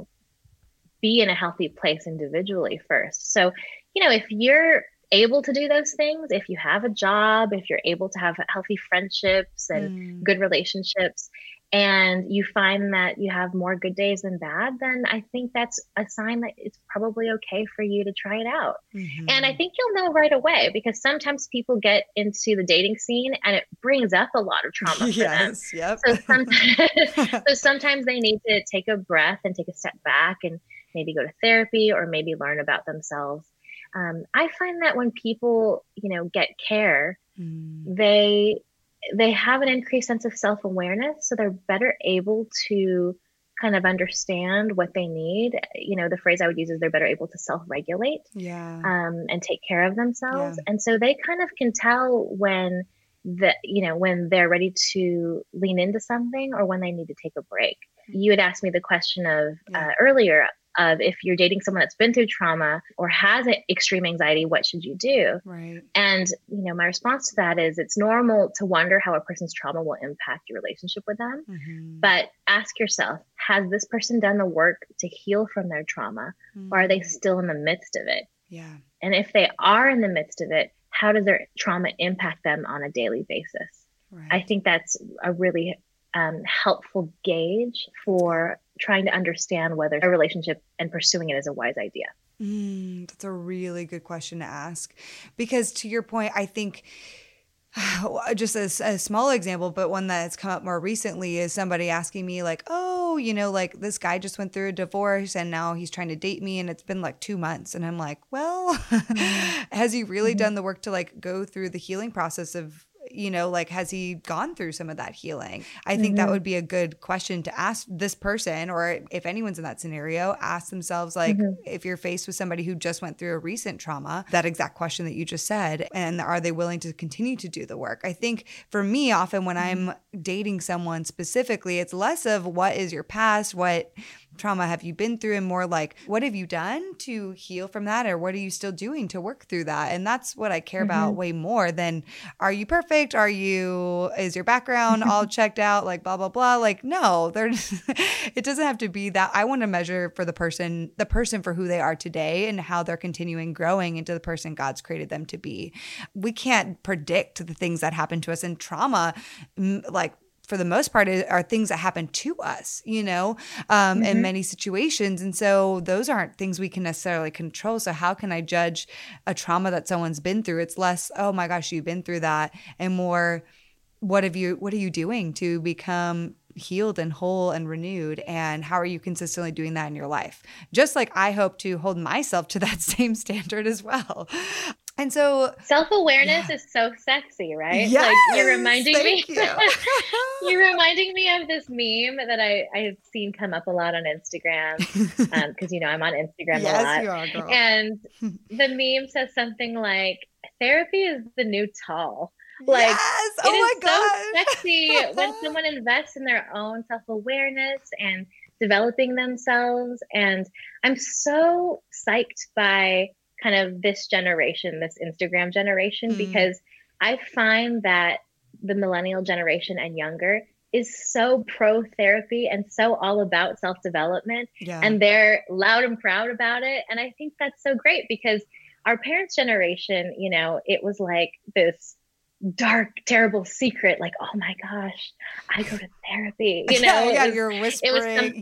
be in a healthy place individually first. So, if you're able to do those things, if you have a job, if you're able to have healthy friendships and good relationships, and you find that you have more good days than bad, then I think that's a sign that it's probably okay for you to try it out. And I think you'll know right away, because sometimes people get into the dating scene and it brings up a lot of trauma for them. Yep. So sometimes, so sometimes they need to take a breath and take a step back and maybe go to therapy or maybe learn about themselves. I find that when people, get care, they have an increased sense of self-awareness, so they're better able to kind of understand what they need. The phrase I would use is they're better able to self-regulate, and take care of themselves. Yeah. And so they kind of can tell when when they're ready to lean into something or when they need to take a break. You had asked me the question of earlier of if you're dating someone that's been through trauma or has extreme anxiety, what should you do? Right. And, my response to that is it's normal to wonder how a person's trauma will impact your relationship with them. But ask yourself, has this person done the work to heal from their trauma, or are they still in the midst of it? Yeah. And if they are in the midst of it, how does their trauma impact them on a daily basis? Right. I think that's a really helpful gauge for trying to understand whether a relationship and pursuing it is a wise idea. That's a really good question to ask, because to your point, I think just a small example, but one that's come up more recently is somebody asking me like, oh, like this guy just went through a divorce and now he's trying to date me and it's been like 2 months. And I'm like, well, has he really done the work to like go through the healing process of, has he gone through some of that healing? I think that would be a good question to ask this person, or if anyone's in that scenario, ask themselves, like, if you're faced with somebody who just went through a recent trauma, that exact question that you just said, and are they willing to continue to do the work? I think for me, often when I'm dating someone specifically, it's less of what is your past, what trauma have you been through, and more like, what have you done to heal from that, or what are you still doing to work through that? And that's what I care about way more than, are you perfect? Is your background all checked out? Like blah, blah, blah. Like, no, it doesn't have to be that. I want to measure for the person for who they are today and how they're continuing growing into the person God's created them to be. We can't predict the things that happen to us, and trauma, like, for the most part, are things that happen to us, in many situations. And so those aren't things we can necessarily control. So how can I judge a trauma that someone's been through? It's less, oh my gosh, you've been through that, and more, what are you doing to become healed and whole and renewed, and how are you consistently doing that in your life? Just like I hope to hold myself to that same standard as well. And so self-awareness is so sexy, right? Yes, like you're reminding me. You. You're reminding me of this meme that I've seen come up a lot on Instagram, because I'm on Instagram a lot. You are, girl. And the meme says something like, "Therapy is the new tall." Like, yes! Oh my gosh, so sexy when someone invests in their own self-awareness and developing themselves. And I'm so psyched by kind of this generation, this Instagram generation, because I find that the millennial generation and younger is so pro therapy and so all about self-development, and they're loud and proud about it. And I think that's so great, because our parents' generation, it was like this dark, terrible secret, like, oh my gosh, I go to therapy, you're whispering.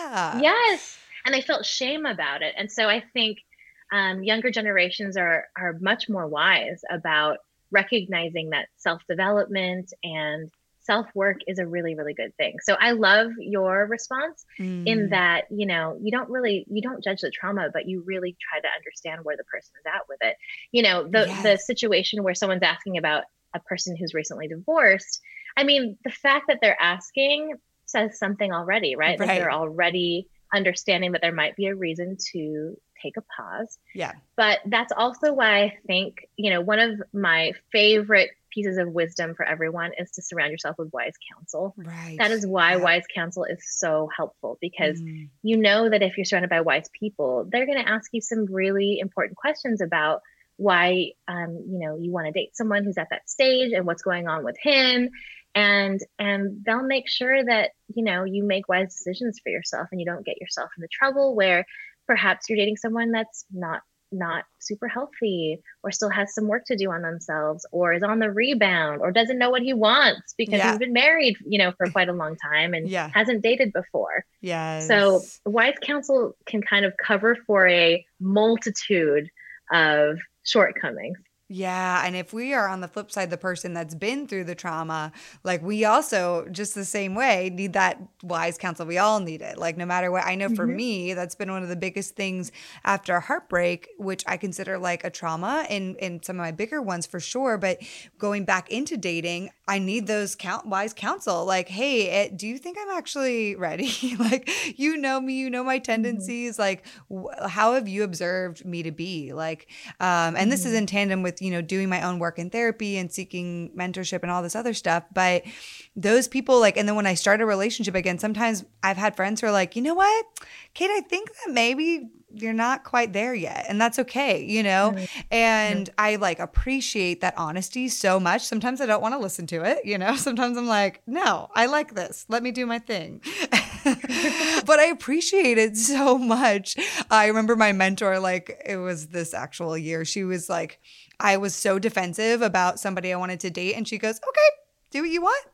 Yes. And they felt shame about it. And so I think younger generations are much more wise about recognizing that self-development and self-work is a really, really good thing. So I love your response in that, you don't judge the trauma, but you really try to understand where the person is at with it. The situation where someone's asking about a person who's recently divorced, I mean, the fact that they're asking says something already, right? Like they're already understanding that there might be a reason to take a pause. Yeah. But that's also why I think, one of my favorite pieces of wisdom for everyone is to surround yourself with wise counsel. Right. That is why wise counsel is so helpful, because you know that if you're surrounded by wise people, they're going to ask you some really important questions about why, you want to date someone who's at that stage and what's going on with him. And they'll make sure that, you make wise decisions for yourself and you don't get yourself into trouble where perhaps you're dating someone that's not not super healthy, or still has some work to do on themselves, or is on the rebound, or doesn't know what he wants because he's been married, for quite a long time and hasn't dated before. Yes. So wise counsel can kind of cover for a multitude of shortcomings. Yeah. And if we are on the flip side, the person that's been through the trauma, like we also, just the same way, need that wise counsel. We all need it. Like no matter what, I know for me, that's been one of the biggest things after a heartbreak, which I consider like a trauma in some of my bigger ones for sure. But going back into dating, I need those wise counsel. Like, hey, do you think I'm actually ready? Like, you know me, you know my tendencies. Like, how have you observed me to be? Like, and this is in tandem with, doing my own work in therapy and seeking mentorship and all this other stuff. But those people, like, and then when I start a relationship again, sometimes I've had friends who are like, you know what, Kate, I think that maybe you're not quite there yet. And that's okay, And I like appreciate that honesty so much. Sometimes I don't want to listen to it, Sometimes I'm like, no, I like this. Let me do my thing. But I appreciate it so much. I remember my mentor, like, it was this actual year. She was like, I was so defensive about somebody I wanted to date. And she goes, okay, do what you want.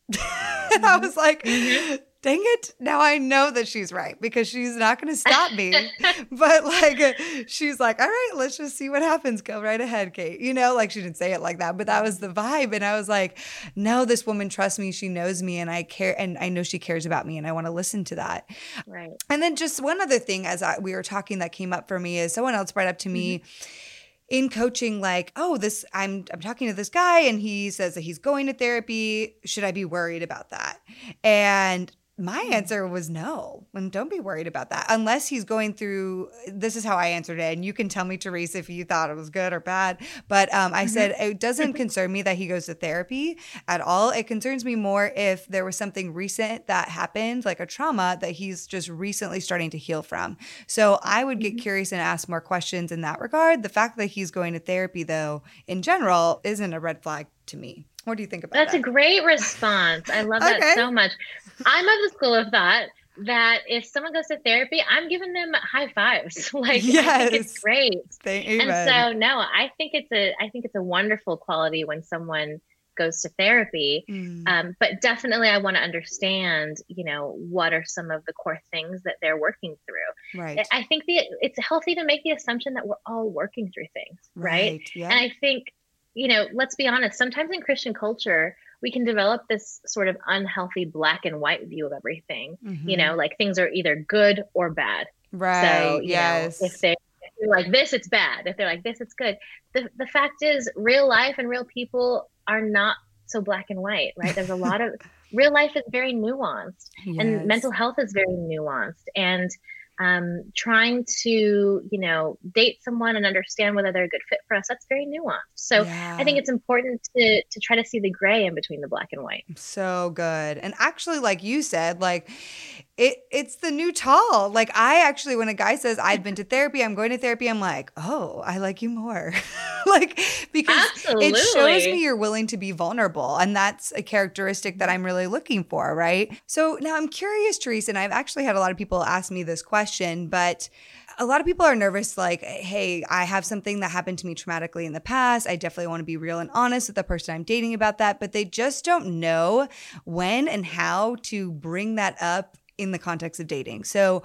And I was like, dang it. Now I know that she's right because she's not going to stop me. But like, she's like, all right, let's just see what happens. Go right ahead, Kate. Like she didn't say it like that, but that was the vibe. And I was like, no, this woman trusts me. She knows me and I care. And I know she cares about me and I want to listen to that. Right. And then just one other thing we were talking that came up for me is someone else brought up to me in coaching, like, oh, I'm talking to this guy and he says that he's going to therapy. Should I be worried about that? And my answer was no. And don't be worried about that unless he's going through, this is how I answered it. And you can tell me, Teresa, if you thought it was good or bad. But I said, it doesn't concern me that he goes to therapy at all. It concerns me more if there was something recent that happened, like a trauma that he's just recently starting to heal from. So I would get curious and ask more questions in that regard. The fact that he's going to therapy, though, in general, isn't a red flag to me. What do you think about that? That's a great response. I love that so much. I'm of the school of thought that if someone goes to therapy, I'm giving them high fives. Like, I think it's great. Amen. And so, no, I think it's a wonderful quality when someone goes to therapy. But definitely I want to understand, what are some of the core things that they're working through. Right. I think it's healthy to make the assumption that we're all working through things. Right. Yeah. And I think, let's be honest, sometimes in Christian culture, we can develop this sort of unhealthy black and white view of everything, like things are either good or bad. Right. So, if they're like this, it's bad. If they're like this, it's good. The fact is, real life and real people are not so black and white, right? There's a lot of real life is very nuanced and mental health is very nuanced. And trying to, date someone and understand whether they're a good fit for us, that's very nuanced. So I think it's important to try to see the gray in between the black and white. So good. And actually, like you said, like it's the new tall. Like I actually, when a guy says I've been to therapy, I'm going to therapy, I'm like, oh, I like you more. Like, because it shows me you're willing to be vulnerable. And that's a characteristic that I'm really looking for, right? So now I'm curious, Teresa, and I've actually had a lot of people ask me this question, but a lot of people are nervous, like, hey, I have something that happened to me traumatically in the past. I definitely want to be real and honest with the person I'm dating about that, but they just don't know when and how to bring that up in the context of dating. So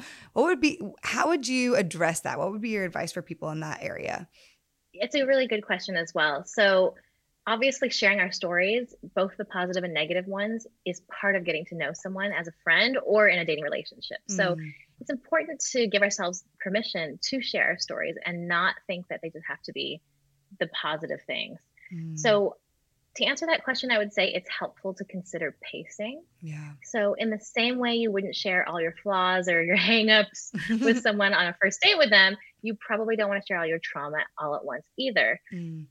how would you address that? What would be your advice for people in that area? It's a really good question as well. So obviously sharing our stories, both the positive and negative ones, is part of getting to know someone as a friend or in a dating relationship. So it's important to give ourselves permission to share our stories and not think that they just have to be the positive things. So to answer that question, I would say it's helpful to consider pacing. Yeah. So in the same way you wouldn't share all your flaws or your hangups with someone on a first date with them, you probably don't want to share all your trauma all at once either.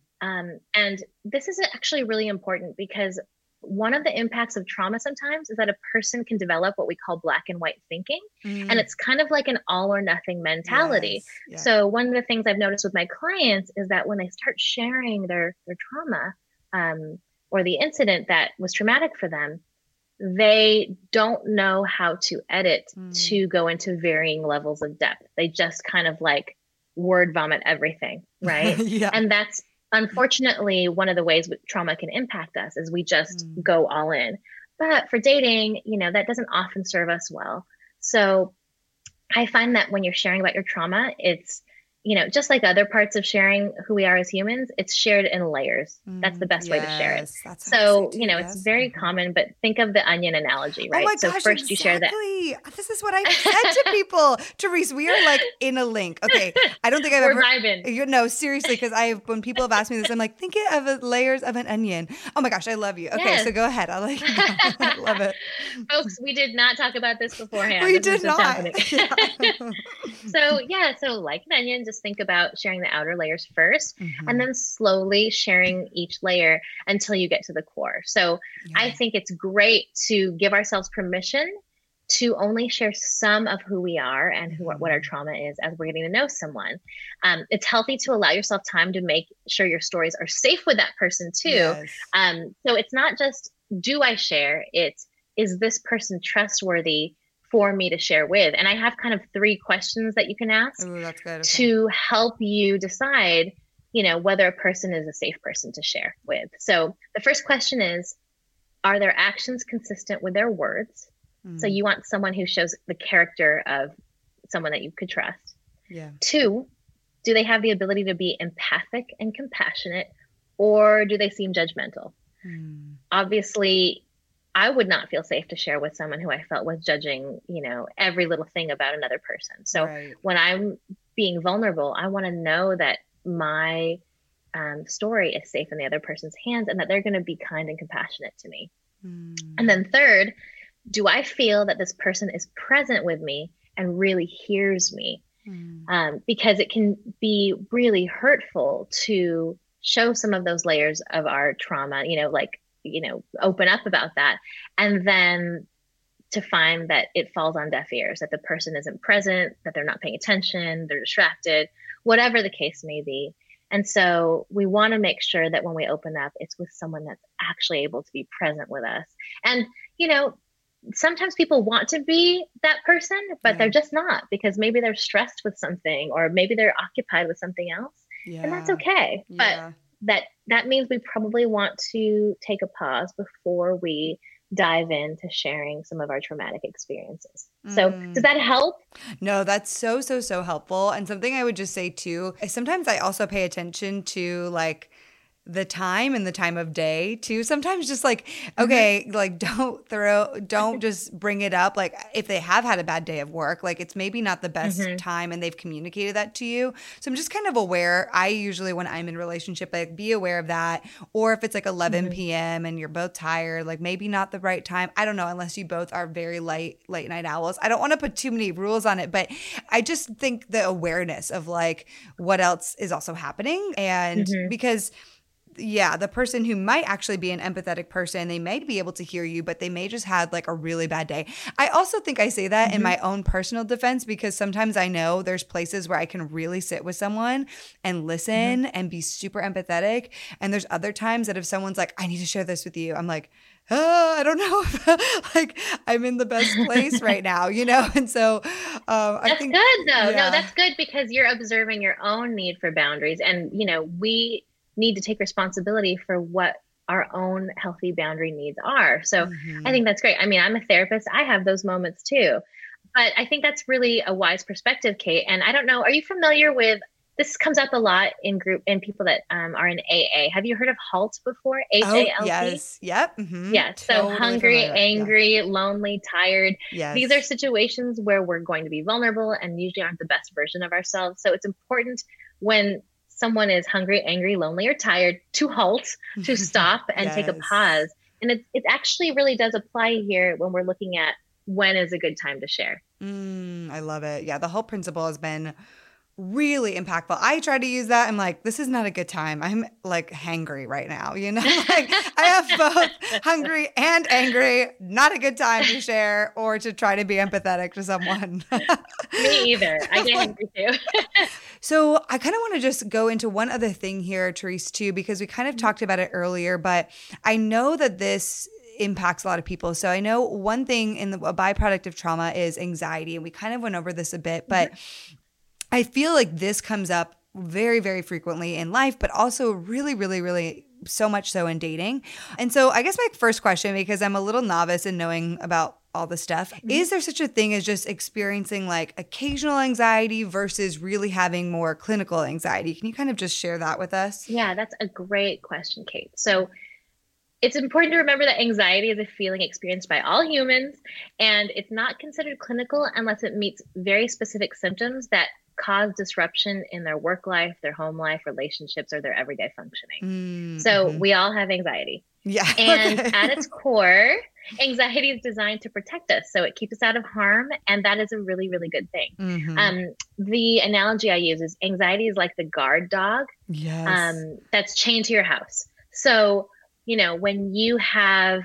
And this is actually really important because one of the impacts of trauma sometimes is that a person can develop what we call black and white thinking. And it's kind of like an all or nothing mentality. So one of the things I've noticed with my clients is that when they start sharing their trauma, or the incident that was traumatic for them, they don't know how to edit to go into varying levels of depth. They just kind of like word vomit everything, right? Yeah. And that's unfortunately one of the ways trauma can impact us is we just go all in. But for dating, that doesn't often serve us well. So I find that when you're sharing about your trauma, it's, just like other parts of sharing who we are as humans, it's shared in layers. That's the best way to share it. That's So, too, it's very common, but think of the onion analogy, right? Oh my So gosh, first you share that. This is what I've said to people. Therese, we are like in a link. Okay. I don't think I've We're ever. vibing. No, seriously, because when people have asked me this, I'm like, think of the layers of an onion. Oh my gosh, I love you. Okay, Yes. so go ahead. I love it. Folks, we did not talk about this beforehand. We this did not. So like an onion, just think about sharing the outer layers first and then slowly sharing each layer until you get to the core. So I think it's great to give ourselves permission to only share some of who we are and what our trauma is as we're getting to know someone. It's healthy to allow yourself time to make sure your stories are safe with that person too. Yes. So it's not just, do I share? It's, is this person trustworthy for me to share with? And I have kind of 3 questions that you can ask that's good. to help you decide, whether a person is a safe person to share with. So the first question is, are their actions consistent with their words? So you want someone who shows the character of someone that you could trust. Yeah. 2, do they have the ability to be empathic and compassionate, or do they seem judgmental? Obviously, I would not feel safe to share with someone who I felt was judging, every little thing about another person. So when I'm being vulnerable, I want to know that my story is safe in the other person's hands and that they're going to be kind and compassionate to me. And then 3rd, do I feel that this person is present with me and really hears me? Because it can be really hurtful to show some of those layers of our trauma, open up about that. And then to find that it falls on deaf ears, that the person isn't present, that they're not paying attention, they're distracted, whatever the case may be. And so we want to make sure that when we open up, it's with someone that's actually able to be present with us. And, sometimes people want to be that person, but they're just not, because maybe they're stressed with something, or maybe they're occupied with something else. And that's okay. But that means we probably want to take a pause before we dive into sharing some of our traumatic experiences. So does that help? No, that's so helpful. And something I would just say too, is sometimes I also pay attention to like the time and the time of day too. Sometimes just like, okay, like don't just bring it up. Like if they have had a bad day of work, like it's maybe not the best time and they've communicated that to you. So I'm just kind of aware. I usually, when I'm in a relationship, like be aware of that. Or if it's like 11 p.m. and you're both tired, like maybe not the right time. I don't know, unless you both are very late night owls. I don't want to put too many rules on it, but I just think the awareness of like what else is also happening. And because the person who might actually be an empathetic person, they may be able to hear you, but they may just had like a really bad day. I also think I say that in my own personal defense, because sometimes I know there's places where I can really sit with someone and listen and be super empathetic. And there's other times that if someone's like, I need to share this with you, I'm like, I don't know if like I'm in the best place right now, And so I think that's good though. No, that's good, because you're observing your own need for boundaries, and we need to take responsibility for what our own healthy boundary needs are. So I think that's great. I mean, I'm a therapist. I have those moments too, but I think that's really a wise perspective, Kate. And I don't know, are you familiar with, this comes up a lot in people that are in AA. Have you heard of HALT before? HALT? Oh, yes. Yep. Yeah. So totally hungry, angry, lonely, tired. Yes. These are situations where we're going to be vulnerable and usually aren't the best version of ourselves. So it's important when someone is hungry, angry, lonely, or tired to halt, to stop and take a pause. And it actually really does apply here when we're looking at when is a good time to share. I love it. Yeah, the HALT principle has been really impactful. I try to use that. I'm like, this is not a good time. I'm like hangry right now, Like I have both hungry and angry. Not a good time to share or to try to be empathetic to someone. Me either. I get angry too. So I kind of want to just go into one other thing here, Therese, too, because we kind of talked about it earlier, but I know that this impacts a lot of people. So I know one thing a byproduct of trauma is anxiety, and we kind of went over this a bit, but I feel like this comes up very, very frequently in life, but also really, really, really so much so in dating. And so I guess my first question, because I'm a little novice in knowing about all the stuff, is there such a thing as just experiencing like occasional anxiety versus really having more clinical anxiety? Can you kind of just share that with us? Yeah, that's a great question, Kate. So it's important to remember that anxiety is a feeling experienced by all humans, and it's not considered clinical unless it meets very specific symptoms that cause disruption in their work life, their home life, relationships, or their everyday functioning. So we all have anxiety. Yeah. And at its core, anxiety is designed to protect us. So it keeps us out of harm. And that is a really, really good thing. The analogy I use is anxiety is like the guard dog that's chained to your house. So, you know, when you have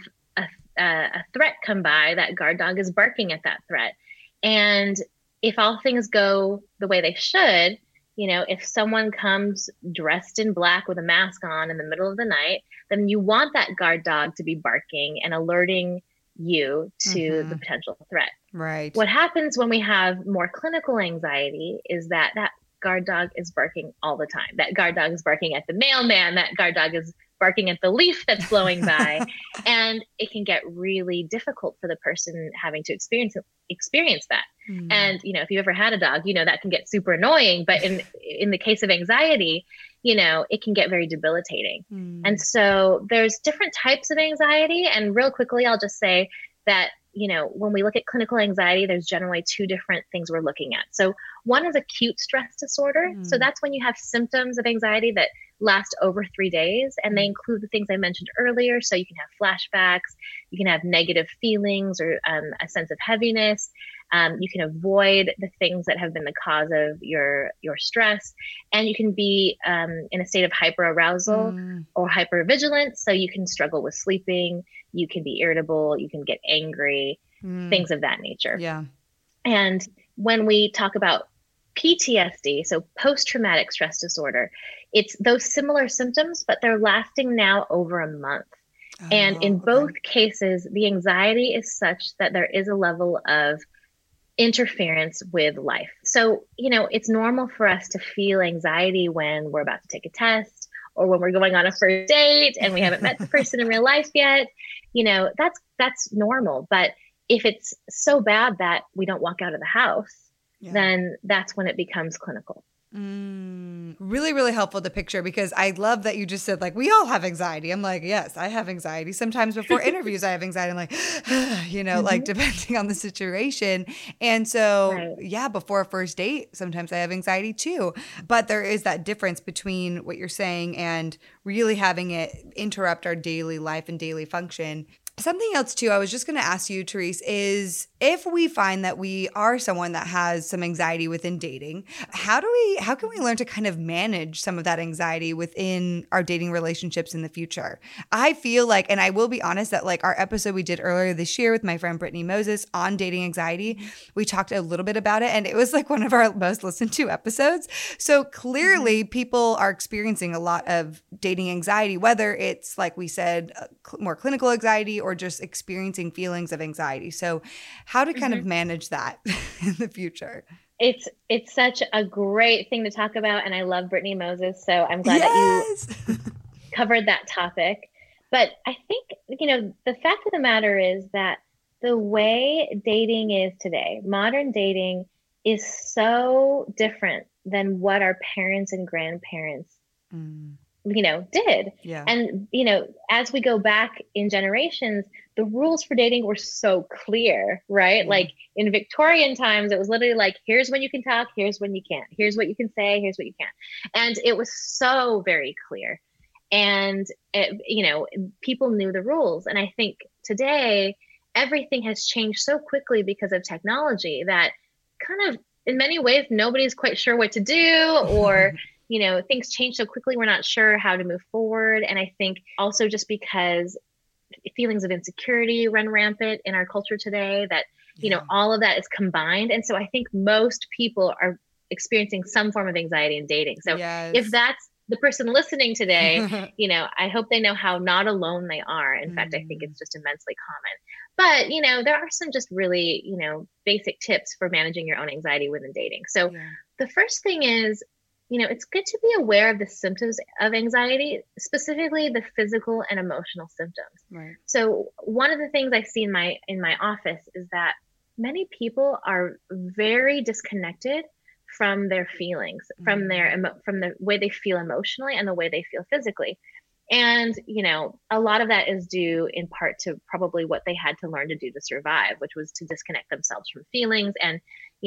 a threat come by, that guard dog is barking at that threat. And if all things go the way they should, you know, if someone comes dressed in black with a mask on in the middle of the night, then you want that guard dog to be barking and alerting you to the potential threat. Right. What happens when we have more clinical anxiety is that that guard dog is barking all the time. That guard dog is barking at the mailman. That guard dog is barking at the leaf that's blowing by. And it can get really difficult for the person having to experience that. And, you know, if you've ever had a dog, you know, that can get super annoying. But in the case of anxiety, you know, it can get very debilitating. And so there's different types of anxiety. And real quickly, I'll just say that, you know, when we look at clinical anxiety, there's generally two different things we're looking at. So one is acute stress disorder. So that's when you have symptoms of anxiety that last over 3 days. And they include the things I mentioned earlier. So you can have flashbacks, you can have negative feelings or a sense of heaviness. You can avoid the things that have been the cause of your stress. And you can be in a state of hyperarousal or hypervigilance. So you can struggle with sleeping, you can be irritable, you can get angry, things of that nature. Yeah. And when we talk about PTSD, so post-traumatic stress disorder, it's those similar symptoms, but they're lasting now over a month. And in both cases, the anxiety is such that there is a level of interference with life. So, you know, it's normal for us to feel anxiety when we're about to take a test or when we're going on a first date and we haven't met the person in real life yet. You know, that's normal. But if it's so bad that we don't walk out of the house, then that's when it becomes clinical. Really, really helpful to picture, because I love that you just said, like, we all have anxiety. I'm like, yes, I have anxiety. Sometimes before interviews, I have anxiety. I'm like, you know, like depending on the situation. And so, yeah, before a first date, sometimes I have anxiety too. But there is that difference between what you're saying and really having it interrupt our daily life and daily function. Something else too, I was just going to ask you, Therese, is if we find that we are someone that has some anxiety within dating, how can we learn to kind of manage some of that anxiety within our dating relationships in the future? I feel like, and I will be honest, that like our episode we did earlier this year with my friend Brittany Moses on dating anxiety, we talked a little bit about it, and it was like one of our most listened to episodes. So clearly people are experiencing a lot of dating anxiety, whether it's, like we said, more clinical anxiety or just experiencing feelings of anxiety. So how to kind of manage that in the future. It's such a great thing to talk about. And I love Brittany Moses. So I'm glad that you covered that topic. But I think, you know, the fact of the matter is that the way dating is today, modern dating, is so different than what our parents and grandparents you know, did. Yeah. And, you know, as we go back in generations, the rules for dating were so clear, right? Yeah. Like in Victorian times, it was literally like, here's when you can talk, here's when you can't, here's what you can say, here's what you can't. And it was so very clear. And, you know, people knew the rules. And I think today, everything has changed so quickly because of technology that kind of, in many ways, nobody's quite sure what to do, or you know, things change so quickly, we're not sure how to move forward. And I think also just because feelings of insecurity run rampant in our culture today, that, you know, all of that is combined. And so I think most people are experiencing some form of anxiety in dating. So if that's the person listening today, I hope they know how not alone they are. In fact, I think it's just immensely common. But, there are some just really, basic tips for managing your own anxiety within dating. So the first thing is, it's good to be aware of the symptoms of anxiety, specifically the physical and emotional symptoms. Right. So one of the things I see in my office is that many people are very disconnected from their feelings, from the way they feel emotionally and the way they feel physically. And, a lot of that is due in part to probably what they had to learn to do to survive, which was to disconnect themselves from feelings. And,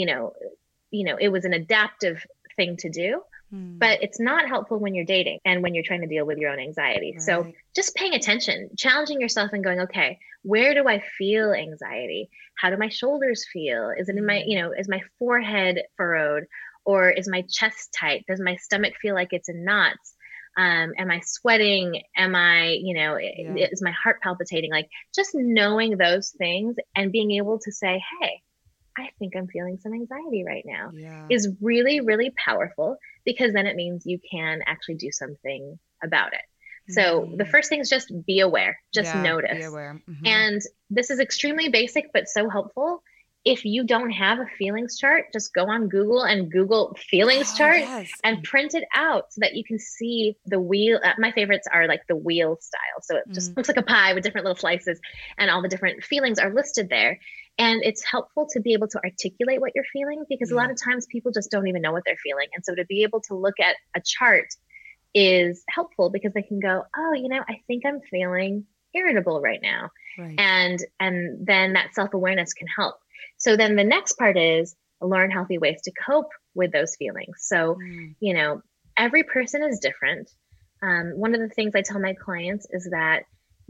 it was an adaptive thing to do, but it's not helpful when you're dating and when you're trying to deal with your own anxiety. Right. So just paying attention, challenging yourself and going, okay, where do I feel anxiety? How do my shoulders feel? Is it in my, is my forehead furrowed, or is my chest tight? Does my stomach feel like it's in knots? Am I sweating? Am I, is my heart palpitating? Like just knowing those things and being able to say, hey, I think I'm feeling some anxiety right now is really, really powerful, because then it means you can actually do something about it. So the first thing is just be aware, just notice. Be aware. And this is extremely basic, but so helpful. If you don't have a feelings chart, just go on Google and Google feelings chart and print it out so that you can see the wheel. My favorites are like the wheel style. So it just looks like a pie with different little slices, and all the different feelings are listed there. And it's helpful to be able to articulate what you're feeling, because a lot of times people just don't even know what they're feeling. And so to be able to look at a chart is helpful, because they can go, oh, I think I'm feeling irritable right now. Right. And then that self-awareness can help. So then the next part is learn healthy ways to cope with those feelings. So, every person is different. One of the things I tell my clients is that,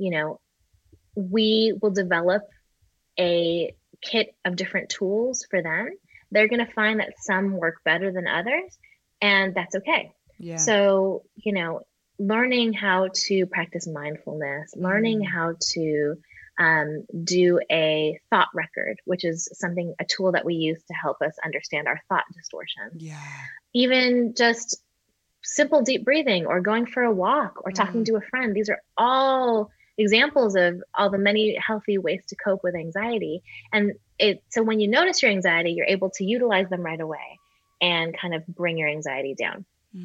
we will develop a kit of different tools for them. They're going to find that some work better than others, and that's okay. Yeah. So, learning how to practice mindfulness, learning how to do a thought record, which is a tool that we use to help us understand our thought distortions. Yeah. Even just simple deep breathing, or going for a walk, or talking to a friend. These are all examples of all the many healthy ways to cope with anxiety. And so when you notice your anxiety, you're able to utilize them right away and kind of bring your anxiety down.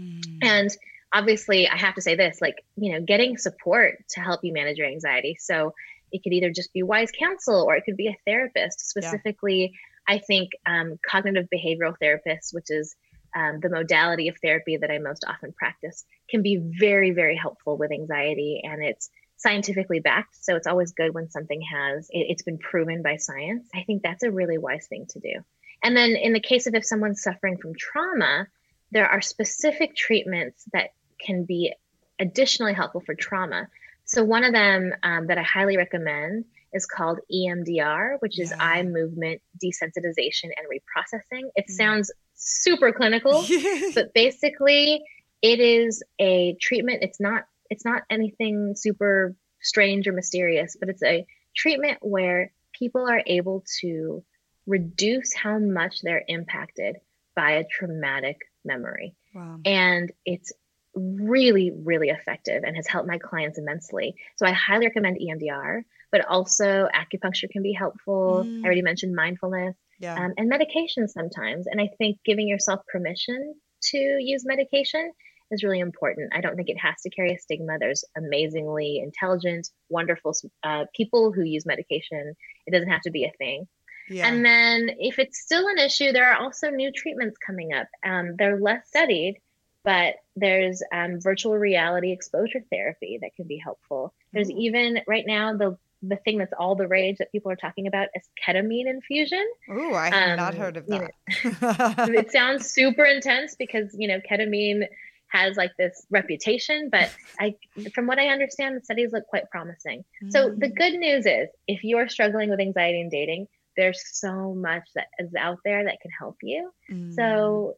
And obviously, I have to say this, getting support to help you manage your anxiety. So it could either just be wise counsel, or it could be a therapist. Specifically, I think cognitive behavioral therapists, which is the modality of therapy that I most often practice, can be very, very helpful with anxiety. And it's scientifically backed. So it's always good when something it's been proven by science. I think that's a really wise thing to do. And then in the case of if someone's suffering from trauma, there are specific treatments that can be additionally helpful for trauma. So one of them that I highly recommend is called EMDR, which is eye movement desensitization and reprocessing. It sounds super clinical, but basically it is a treatment. It's not anything super strange or mysterious, but it's a treatment where people are able to reduce how much they're impacted by a traumatic memory. Wow. And it's really, really effective and has helped my clients immensely. So I highly recommend EMDR, but also acupuncture can be helpful. I already mentioned mindfulness and medication sometimes. And I think giving yourself permission to use medication is really important. I don't think it has to carry a stigma. There's amazingly intelligent, wonderful people who use medication. It doesn't have to be a thing. Yeah. And then if it's still an issue, there are also new treatments coming up. They're less studied, but there's virtual reality exposure therapy that can be helpful. There's even right now the thing that's all the rage that people are talking about is ketamine infusion. Oh, I have not heard of that. It sounds super intense because, ketamine has like this reputation, but from what I understand, the studies look quite promising. So the good news is if you're struggling with anxiety and dating, there's so much that is out there that can help you. So,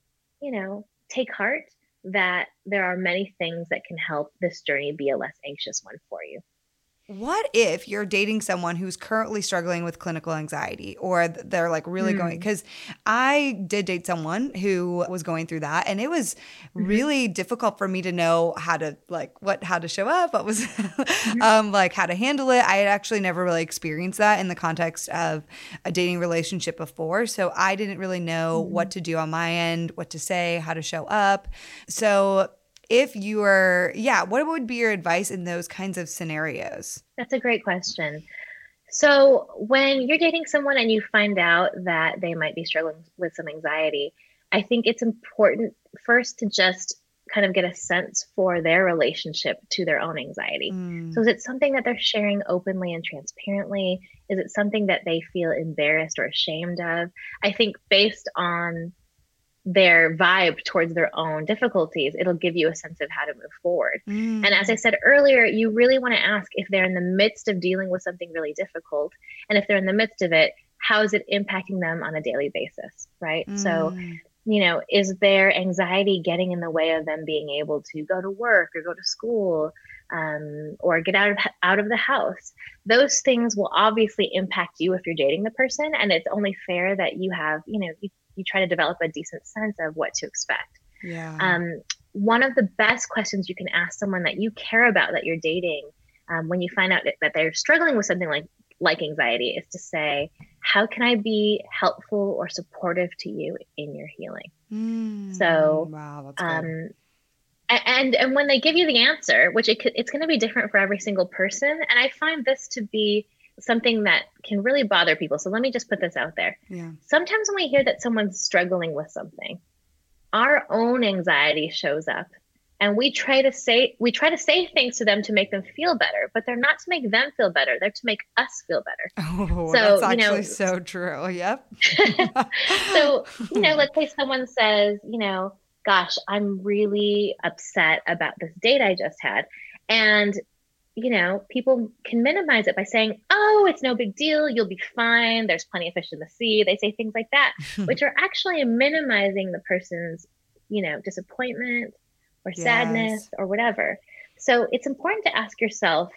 take heart that there are many things that can help this journey be a less anxious one for you. What if you're dating someone who's currently struggling with clinical anxiety, or they're like really going, because I did date someone who was going through that, and it was really difficult for me to know how to how to show up, what was like how to handle it. I had actually never really experienced that in the context of a dating relationship before. So I didn't really know what to do on my end, what to say, how to show up. So if you are, what would be your advice in those kinds of scenarios? That's a great question. So when you're dating someone and you find out that they might be struggling with some anxiety, I think it's important first to just kind of get a sense for their relationship to their own anxiety. So is it something that they're sharing openly and transparently? Is it something that they feel embarrassed or ashamed of? I think based on their vibe towards their own difficulties, it'll give you a sense of how to move forward. And as I said earlier, you really want to ask if they're in the midst of dealing with something really difficult. And if they're in the midst of it, how is it impacting them on a daily basis, right? So, is their anxiety getting in the way of them being able to go to work or go to school, or get out of the house? Those things will obviously impact you if you're dating the person. And it's only fair that you have, you try to develop a decent sense of what to expect. Yeah. One of the best questions you can ask someone that you care about, that you're dating, when you find out that they're struggling with something like anxiety, is to say, how can I be helpful or supportive to you in your healing? So, wow, that's good. And when they give you the answer, which it's going to be different for every single person. And I find this to be something that can really bother people. So let me just put this out there. Yeah. Sometimes when we hear that someone's struggling with something, our own anxiety shows up, and we try to say things to them to make them feel better, but they're not to make them feel better. They're to make us feel better. Oh, so, that's actually so true. Yep. So, let's say someone says, gosh, I'm really upset about this date I just had. And people can minimize it by saying, oh, it's no big deal. You'll be fine. There's plenty of fish in the sea. They say things like that, which are actually minimizing the person's, disappointment or sadness or whatever. So it's important to ask yourself,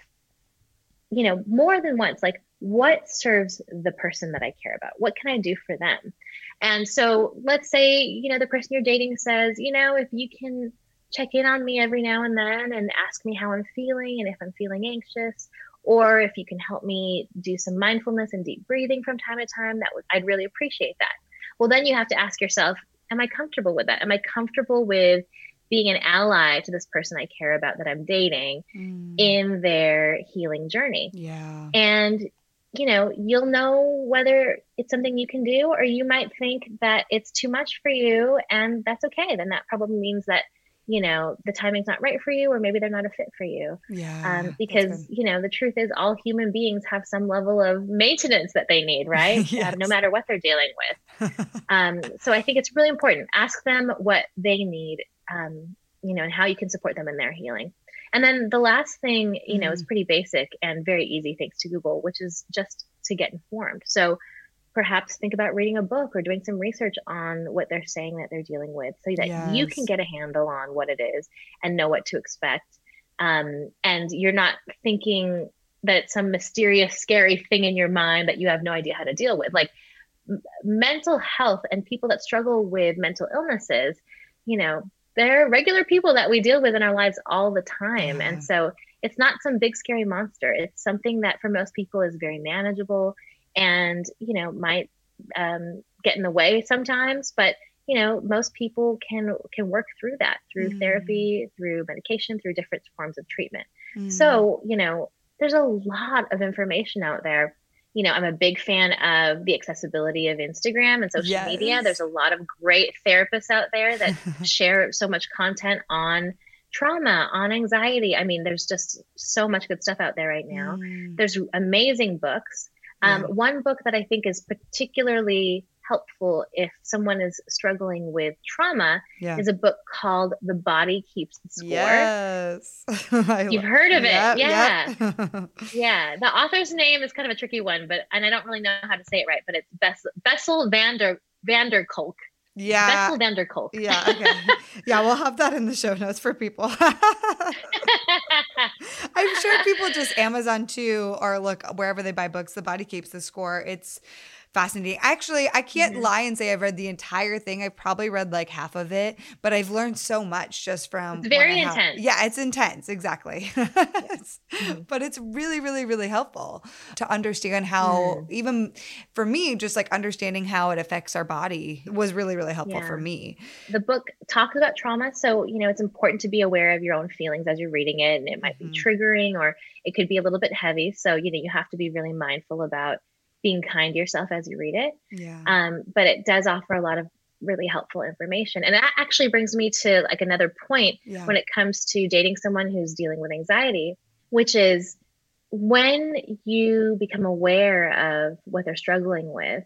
more than once, like, what serves the person that I care about? What can I do for them? And so let's say, the person you're dating says, if you can check in on me every now and then and ask me how I'm feeling and if I'm feeling anxious, or if you can help me do some mindfulness and deep breathing from time to time, I'd really appreciate that. Well, then you have to ask yourself, am I comfortable with that? Am I comfortable with being an ally to this person I care about that I'm dating in their healing journey? Yeah. And you'll know whether it's something you can do, or you might think that it's too much for you, and that's okay. Then that probably means that the timing's not right for you, or maybe they're not a fit for you. Yeah. Because, the truth is all human beings have some level of maintenance that they need, right? Yes. No matter what they're dealing with. So I think it's really important. Ask them what they need, and how you can support them in their healing. And then the last thing, is pretty basic and very easy thanks to Google, which is just to get informed. So perhaps think about reading a book or doing some research on what they're saying that they're dealing with, so that you can get a handle on what it is and know what to expect. And you're not thinking that it's some mysterious, scary thing in your mind that you have no idea how to deal with. Like mental health and people that struggle with mental illnesses, they're regular people that we deal with in our lives all the time. And so it's not some big, scary monster. It's something that for most people is very manageable and, might get in the way sometimes, but, most people can work through that through therapy, through medication, through different forms of treatment. So, there's a lot of information out there. I'm a big fan of the accessibility of Instagram and social media. There's a lot of great therapists out there that share so much content on trauma, on anxiety. I mean, there's just so much good stuff out there right now. There's amazing books. One book that I think is particularly helpful if someone is struggling with trauma is a book called The Body Keeps the Score. Yes. You've heard of it. Yeah. Yep. Yeah. The author's name is kind of a tricky one, and I don't really know how to say it right, but it's Bessel van der Kolk. Yeah. Bessel van der Kolk. Yeah. Okay. Yeah. We'll have that in the show notes for people. I'm sure people just Amazon too, or look wherever they buy books, The Body Keeps the Score. It's fascinating. Actually, I can't lie and say I've read the entire thing. I've probably read like half of it, but I've learned so much just from. It's very intense. Yeah, it's intense. Exactly. But it's really, really, really helpful to understand how, even for me, just like understanding how it affects our body was really, really helpful for me. The book talks about trauma. So, it's important to be aware of your own feelings as you're reading it. And it might be triggering, or it could be a little bit heavy. So, you have to be really mindful about being kind to yourself as you read it. Yeah. But it does offer a lot of really helpful information. And that actually brings me to like another point when it comes to dating someone who's dealing with anxiety, which is when you become aware of what they're struggling with,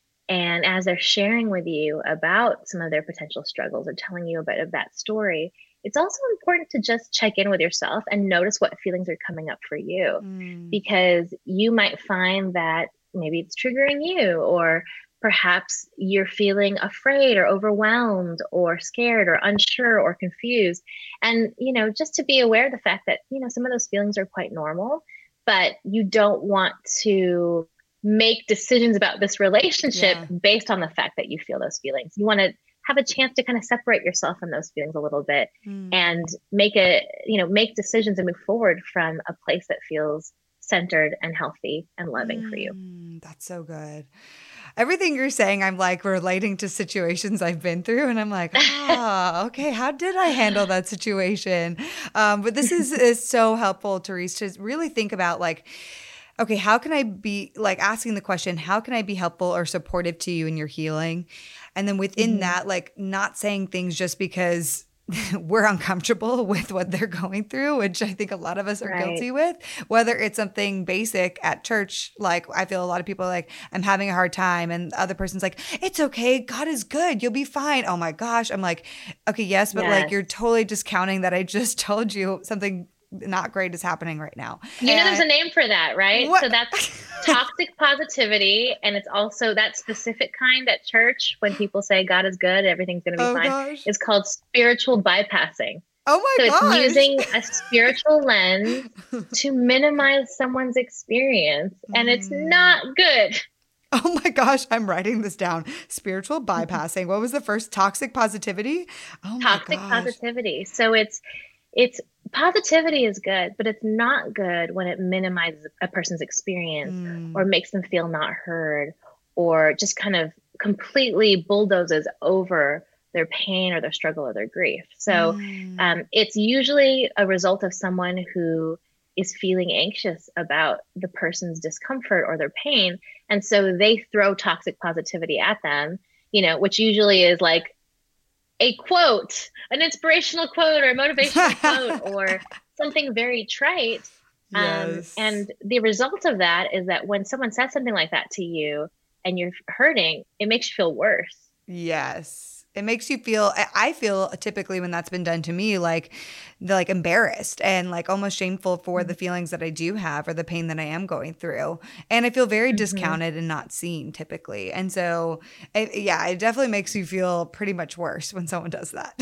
and as they're sharing with you about some of their potential struggles or telling you a bit of that story, it's also important to just check in with yourself and notice what feelings are coming up for you, because you might find that maybe it's triggering you, or perhaps you're feeling afraid or overwhelmed or scared or unsure or confused. And, just to be aware of the fact that, some of those feelings are quite normal, but you don't want to make decisions about this relationship based on the fact that you feel those feelings. You want to have a chance to kind of separate yourself from those feelings a little bit and make decisions and move forward from a place that feels centered and healthy and loving for you. That's so good. Everything you're saying, I'm like relating to situations I've been through, and I'm like, okay, how did I handle that situation? But this is so helpful, Therese, to really think about like, okay, how can I be like asking the question, how can I be helpful or supportive to you in your healing? And then within that, like not saying things just because we're uncomfortable with what they're going through, which I think a lot of us are guilty with, whether it's something basic at church. Like I feel a lot of people are like, I'm having a hard time. And the other person's like, it's okay. God is good. You'll be fine. Oh my gosh. I'm like, okay, yes, but like you're totally discounting that I just told you something not great is happening right now. There's a name for that, right? What? So that's toxic positivity. And it's also that specific kind at church when people say God is good, everything's going to be fine. Gosh. It's called spiritual bypassing. Oh my gosh. So it's using a spiritual lens to minimize someone's experience. And it's not good. Oh my gosh, I'm writing this down. Spiritual bypassing. What was the first? Toxic positivity? Oh my Toxic positivity. So it's positivity is good, but it's not good when it minimizes a person's experience or makes them feel not heard, or just kind of completely bulldozes over their pain or their struggle or their grief. So it's usually a result of someone who is feeling anxious about the person's discomfort or their pain. And so they throw toxic positivity at them, which usually is like a quote, an inspirational quote or a motivational quote or something very trite. And the result of that is that when someone says something like that to you and you're hurting, it makes you feel worse. Yes. It makes you feel, I feel typically when that's been done to me, like embarrassed and like almost shameful for the feelings that I do have or the pain that I am going through. And I feel very discounted and not seen typically. And so, it definitely makes you feel pretty much worse when someone does that.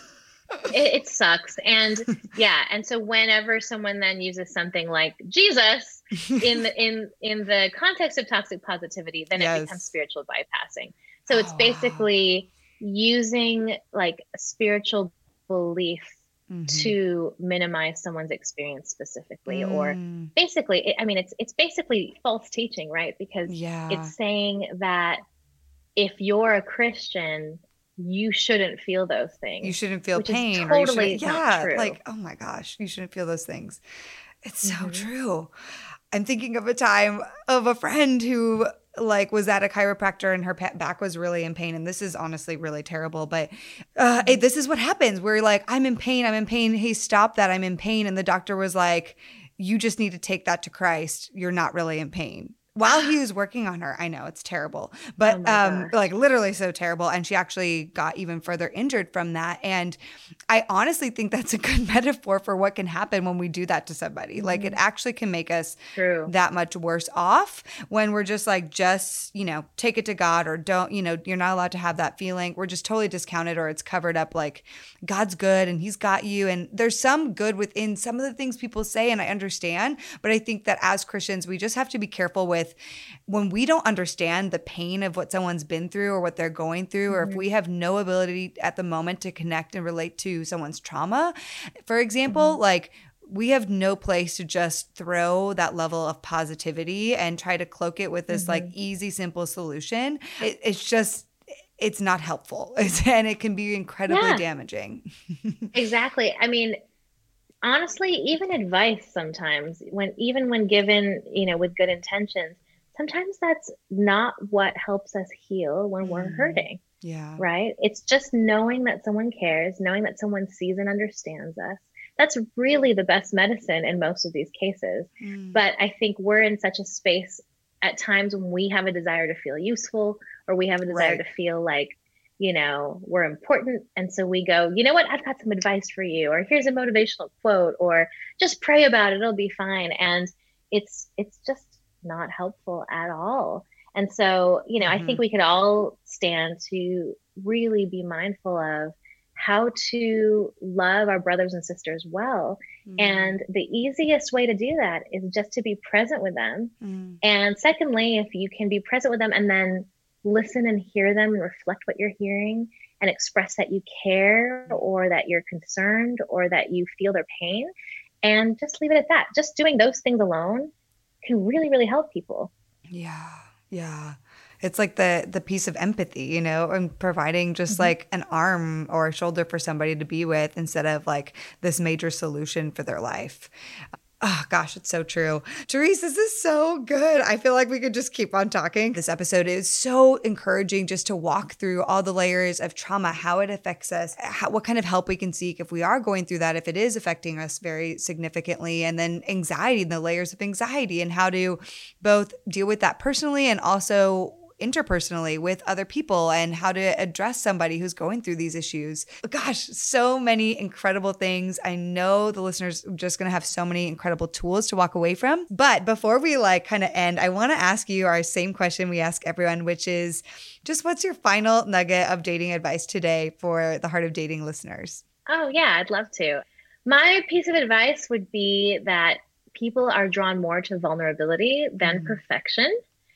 It sucks. And and so whenever someone then uses something like Jesus in the context of toxic positivity, then it becomes spiritual bypassing. So it's basically using like a spiritual belief to minimize someone's experience specifically, or basically, it's basically false teaching, right? Because it's saying that if you're a Christian, you shouldn't feel those things. You shouldn't feel pain. Totally not true. Like, oh my gosh, you shouldn't feel those things. It's so true. I'm thinking of a time of a friend who like was at a chiropractor and her back was really in pain. And this is honestly really terrible, but this is what happens. We're like, I'm in pain. Hey, stop that. I'm in pain. And the doctor was like, you just need to take that to Christ. You're not really in pain. while he was working on her. I know it's terrible, but like literally so terrible. And she actually got even further injured from that. And I honestly think that's a good metaphor for what can happen when we do that to somebody. Mm-hmm. Like it actually can make us that much worse off when we're just like, take it to God, or don't, you're not allowed to have that feeling. We're just totally discounted, or it's covered up like God's good and he's got you. And there's some good within some of the things people say. And I understand, but I think that as Christians, we just have to be careful with when we don't understand the pain of what someone's been through or what they're going through, or if we have no ability at the moment to connect and relate to someone's trauma, for example, like we have no place to just throw that level of positivity and try to cloak it with this like easy, simple solution. It's not helpful and it can be incredibly damaging. Exactly. I mean, honestly, even advice sometimes when given, with good intentions, sometimes that's not what helps us heal when we're hurting. Yeah. Right. It's just knowing that someone cares, knowing that someone sees and understands us. That's really the best medicine in most of these cases. But I think we're in such a space at times when we have a desire to feel useful, or we have a desire to feel like, we're important. And so we go, you know what, I've got some advice for you, or here's a motivational quote, or just pray about it, it'll be fine. And it's just not helpful at all. And so, I think we could all stand to really be mindful of how to love our brothers and sisters well. And the easiest way to do that is just to be present with them. And secondly, if you can be present with them and then listen and hear them and reflect what you're hearing and express that you care, or that you're concerned, or that you feel their pain, and just leave it at that. Just doing those things alone can really, really help people. Yeah. Yeah. It's like the piece of empathy, and providing just like an arm or a shoulder for somebody to be with instead of like this major solution for their life. Oh gosh, it's so true. Therese, this is so good. I feel like we could just keep on talking. This episode is so encouraging just to walk through all the layers of trauma, how it affects us, what kind of help we can seek if we are going through that, if it is affecting us very significantly, and then anxiety and the layers of anxiety and how to both deal with that personally and also interpersonally with other people, and how to address somebody who's going through these issues. Gosh, so many incredible things. I know the listeners are just going to have so many incredible tools to walk away from. But before we kind of end, I want to ask you our same question we ask everyone, which is just what's your final nugget of dating advice today for the Heart of Dating listeners? Oh yeah, I'd love to. My piece of advice would be that people are drawn more to vulnerability than perfection.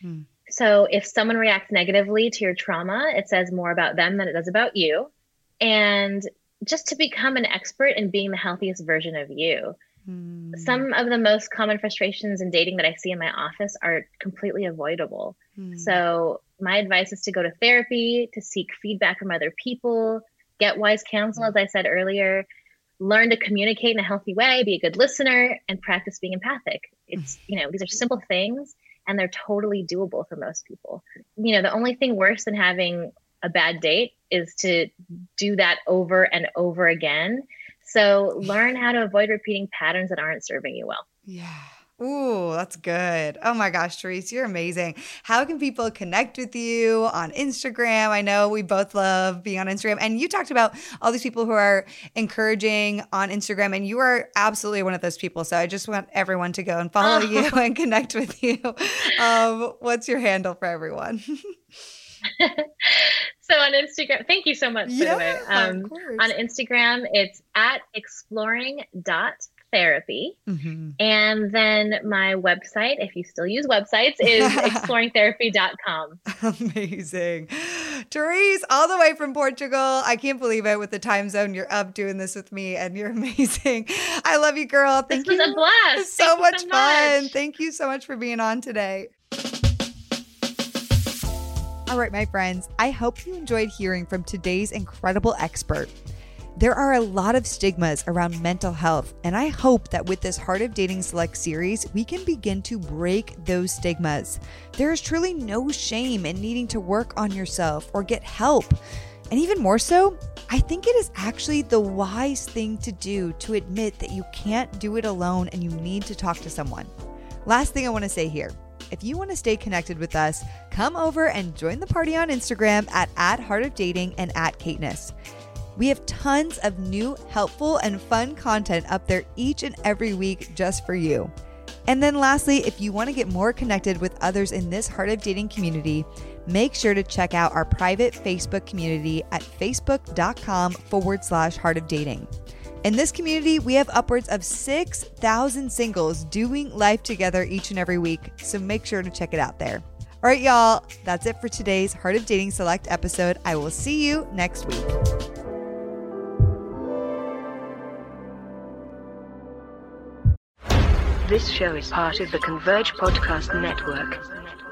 So if someone reacts negatively to your trauma, it says more about them than it does about you. And just to become an expert in being the healthiest version of you. Some of the most common frustrations in dating that I see in my office are completely avoidable. So my advice is to go to therapy, to seek feedback from other people, get wise counsel, as I said earlier, learn to communicate in a healthy way, be a good listener, and practice being empathic. It's, these are simple things, and they're totally doable for most people. The only thing worse than having a bad date is to do that over and over again. So learn how to avoid repeating patterns that aren't serving you well. Yeah. Ooh, that's good. Oh my gosh, Therese, you're amazing. How can people connect with you on Instagram? I know we both love being on Instagram. And you talked about all these people who are encouraging on Instagram, and you are absolutely one of those people. So I just want everyone to go and follow you and connect with you. What's your handle for everyone? So on Instagram, thank you so much, by the way. On Instagram, it's at exploring.therapy. And then my website, if you still use websites, is exploringtherapy.com. Amazing. Therese, all the way from Portugal. I can't believe it with the time zone. You're up doing this with me, and you're amazing. I love you, girl. Thank you. This was a blast. So much fun. Thank you so much for being on today. All right, my friends, I hope you enjoyed hearing from today's incredible expert. There are a lot of stigmas around mental health, and I hope that with this Heart of Dating Select series, we can begin to break those stigmas. There is truly no shame in needing to work on yourself or get help. And even more so, I think it is actually the wise thing to do to admit that you can't do it alone and you need to talk to someone. Last thing I want to say here. if you want to stay connected with us, come over and join the party on Instagram at Heart of Dating and at Caitness. We have tons of new, helpful, and fun content up there each and every week just for you. And then lastly, if you want to get more connected with others in this Heart of Dating community, make sure to check out our private Facebook community at facebook.com/Heart of Dating. In this community, we have upwards of 6,000 singles doing life together each and every week, so make sure to check it out there. All right, y'all, that's it for today's Heart of Dating Select episode. I will see you next week. This show is part of the Converge Podcast Network.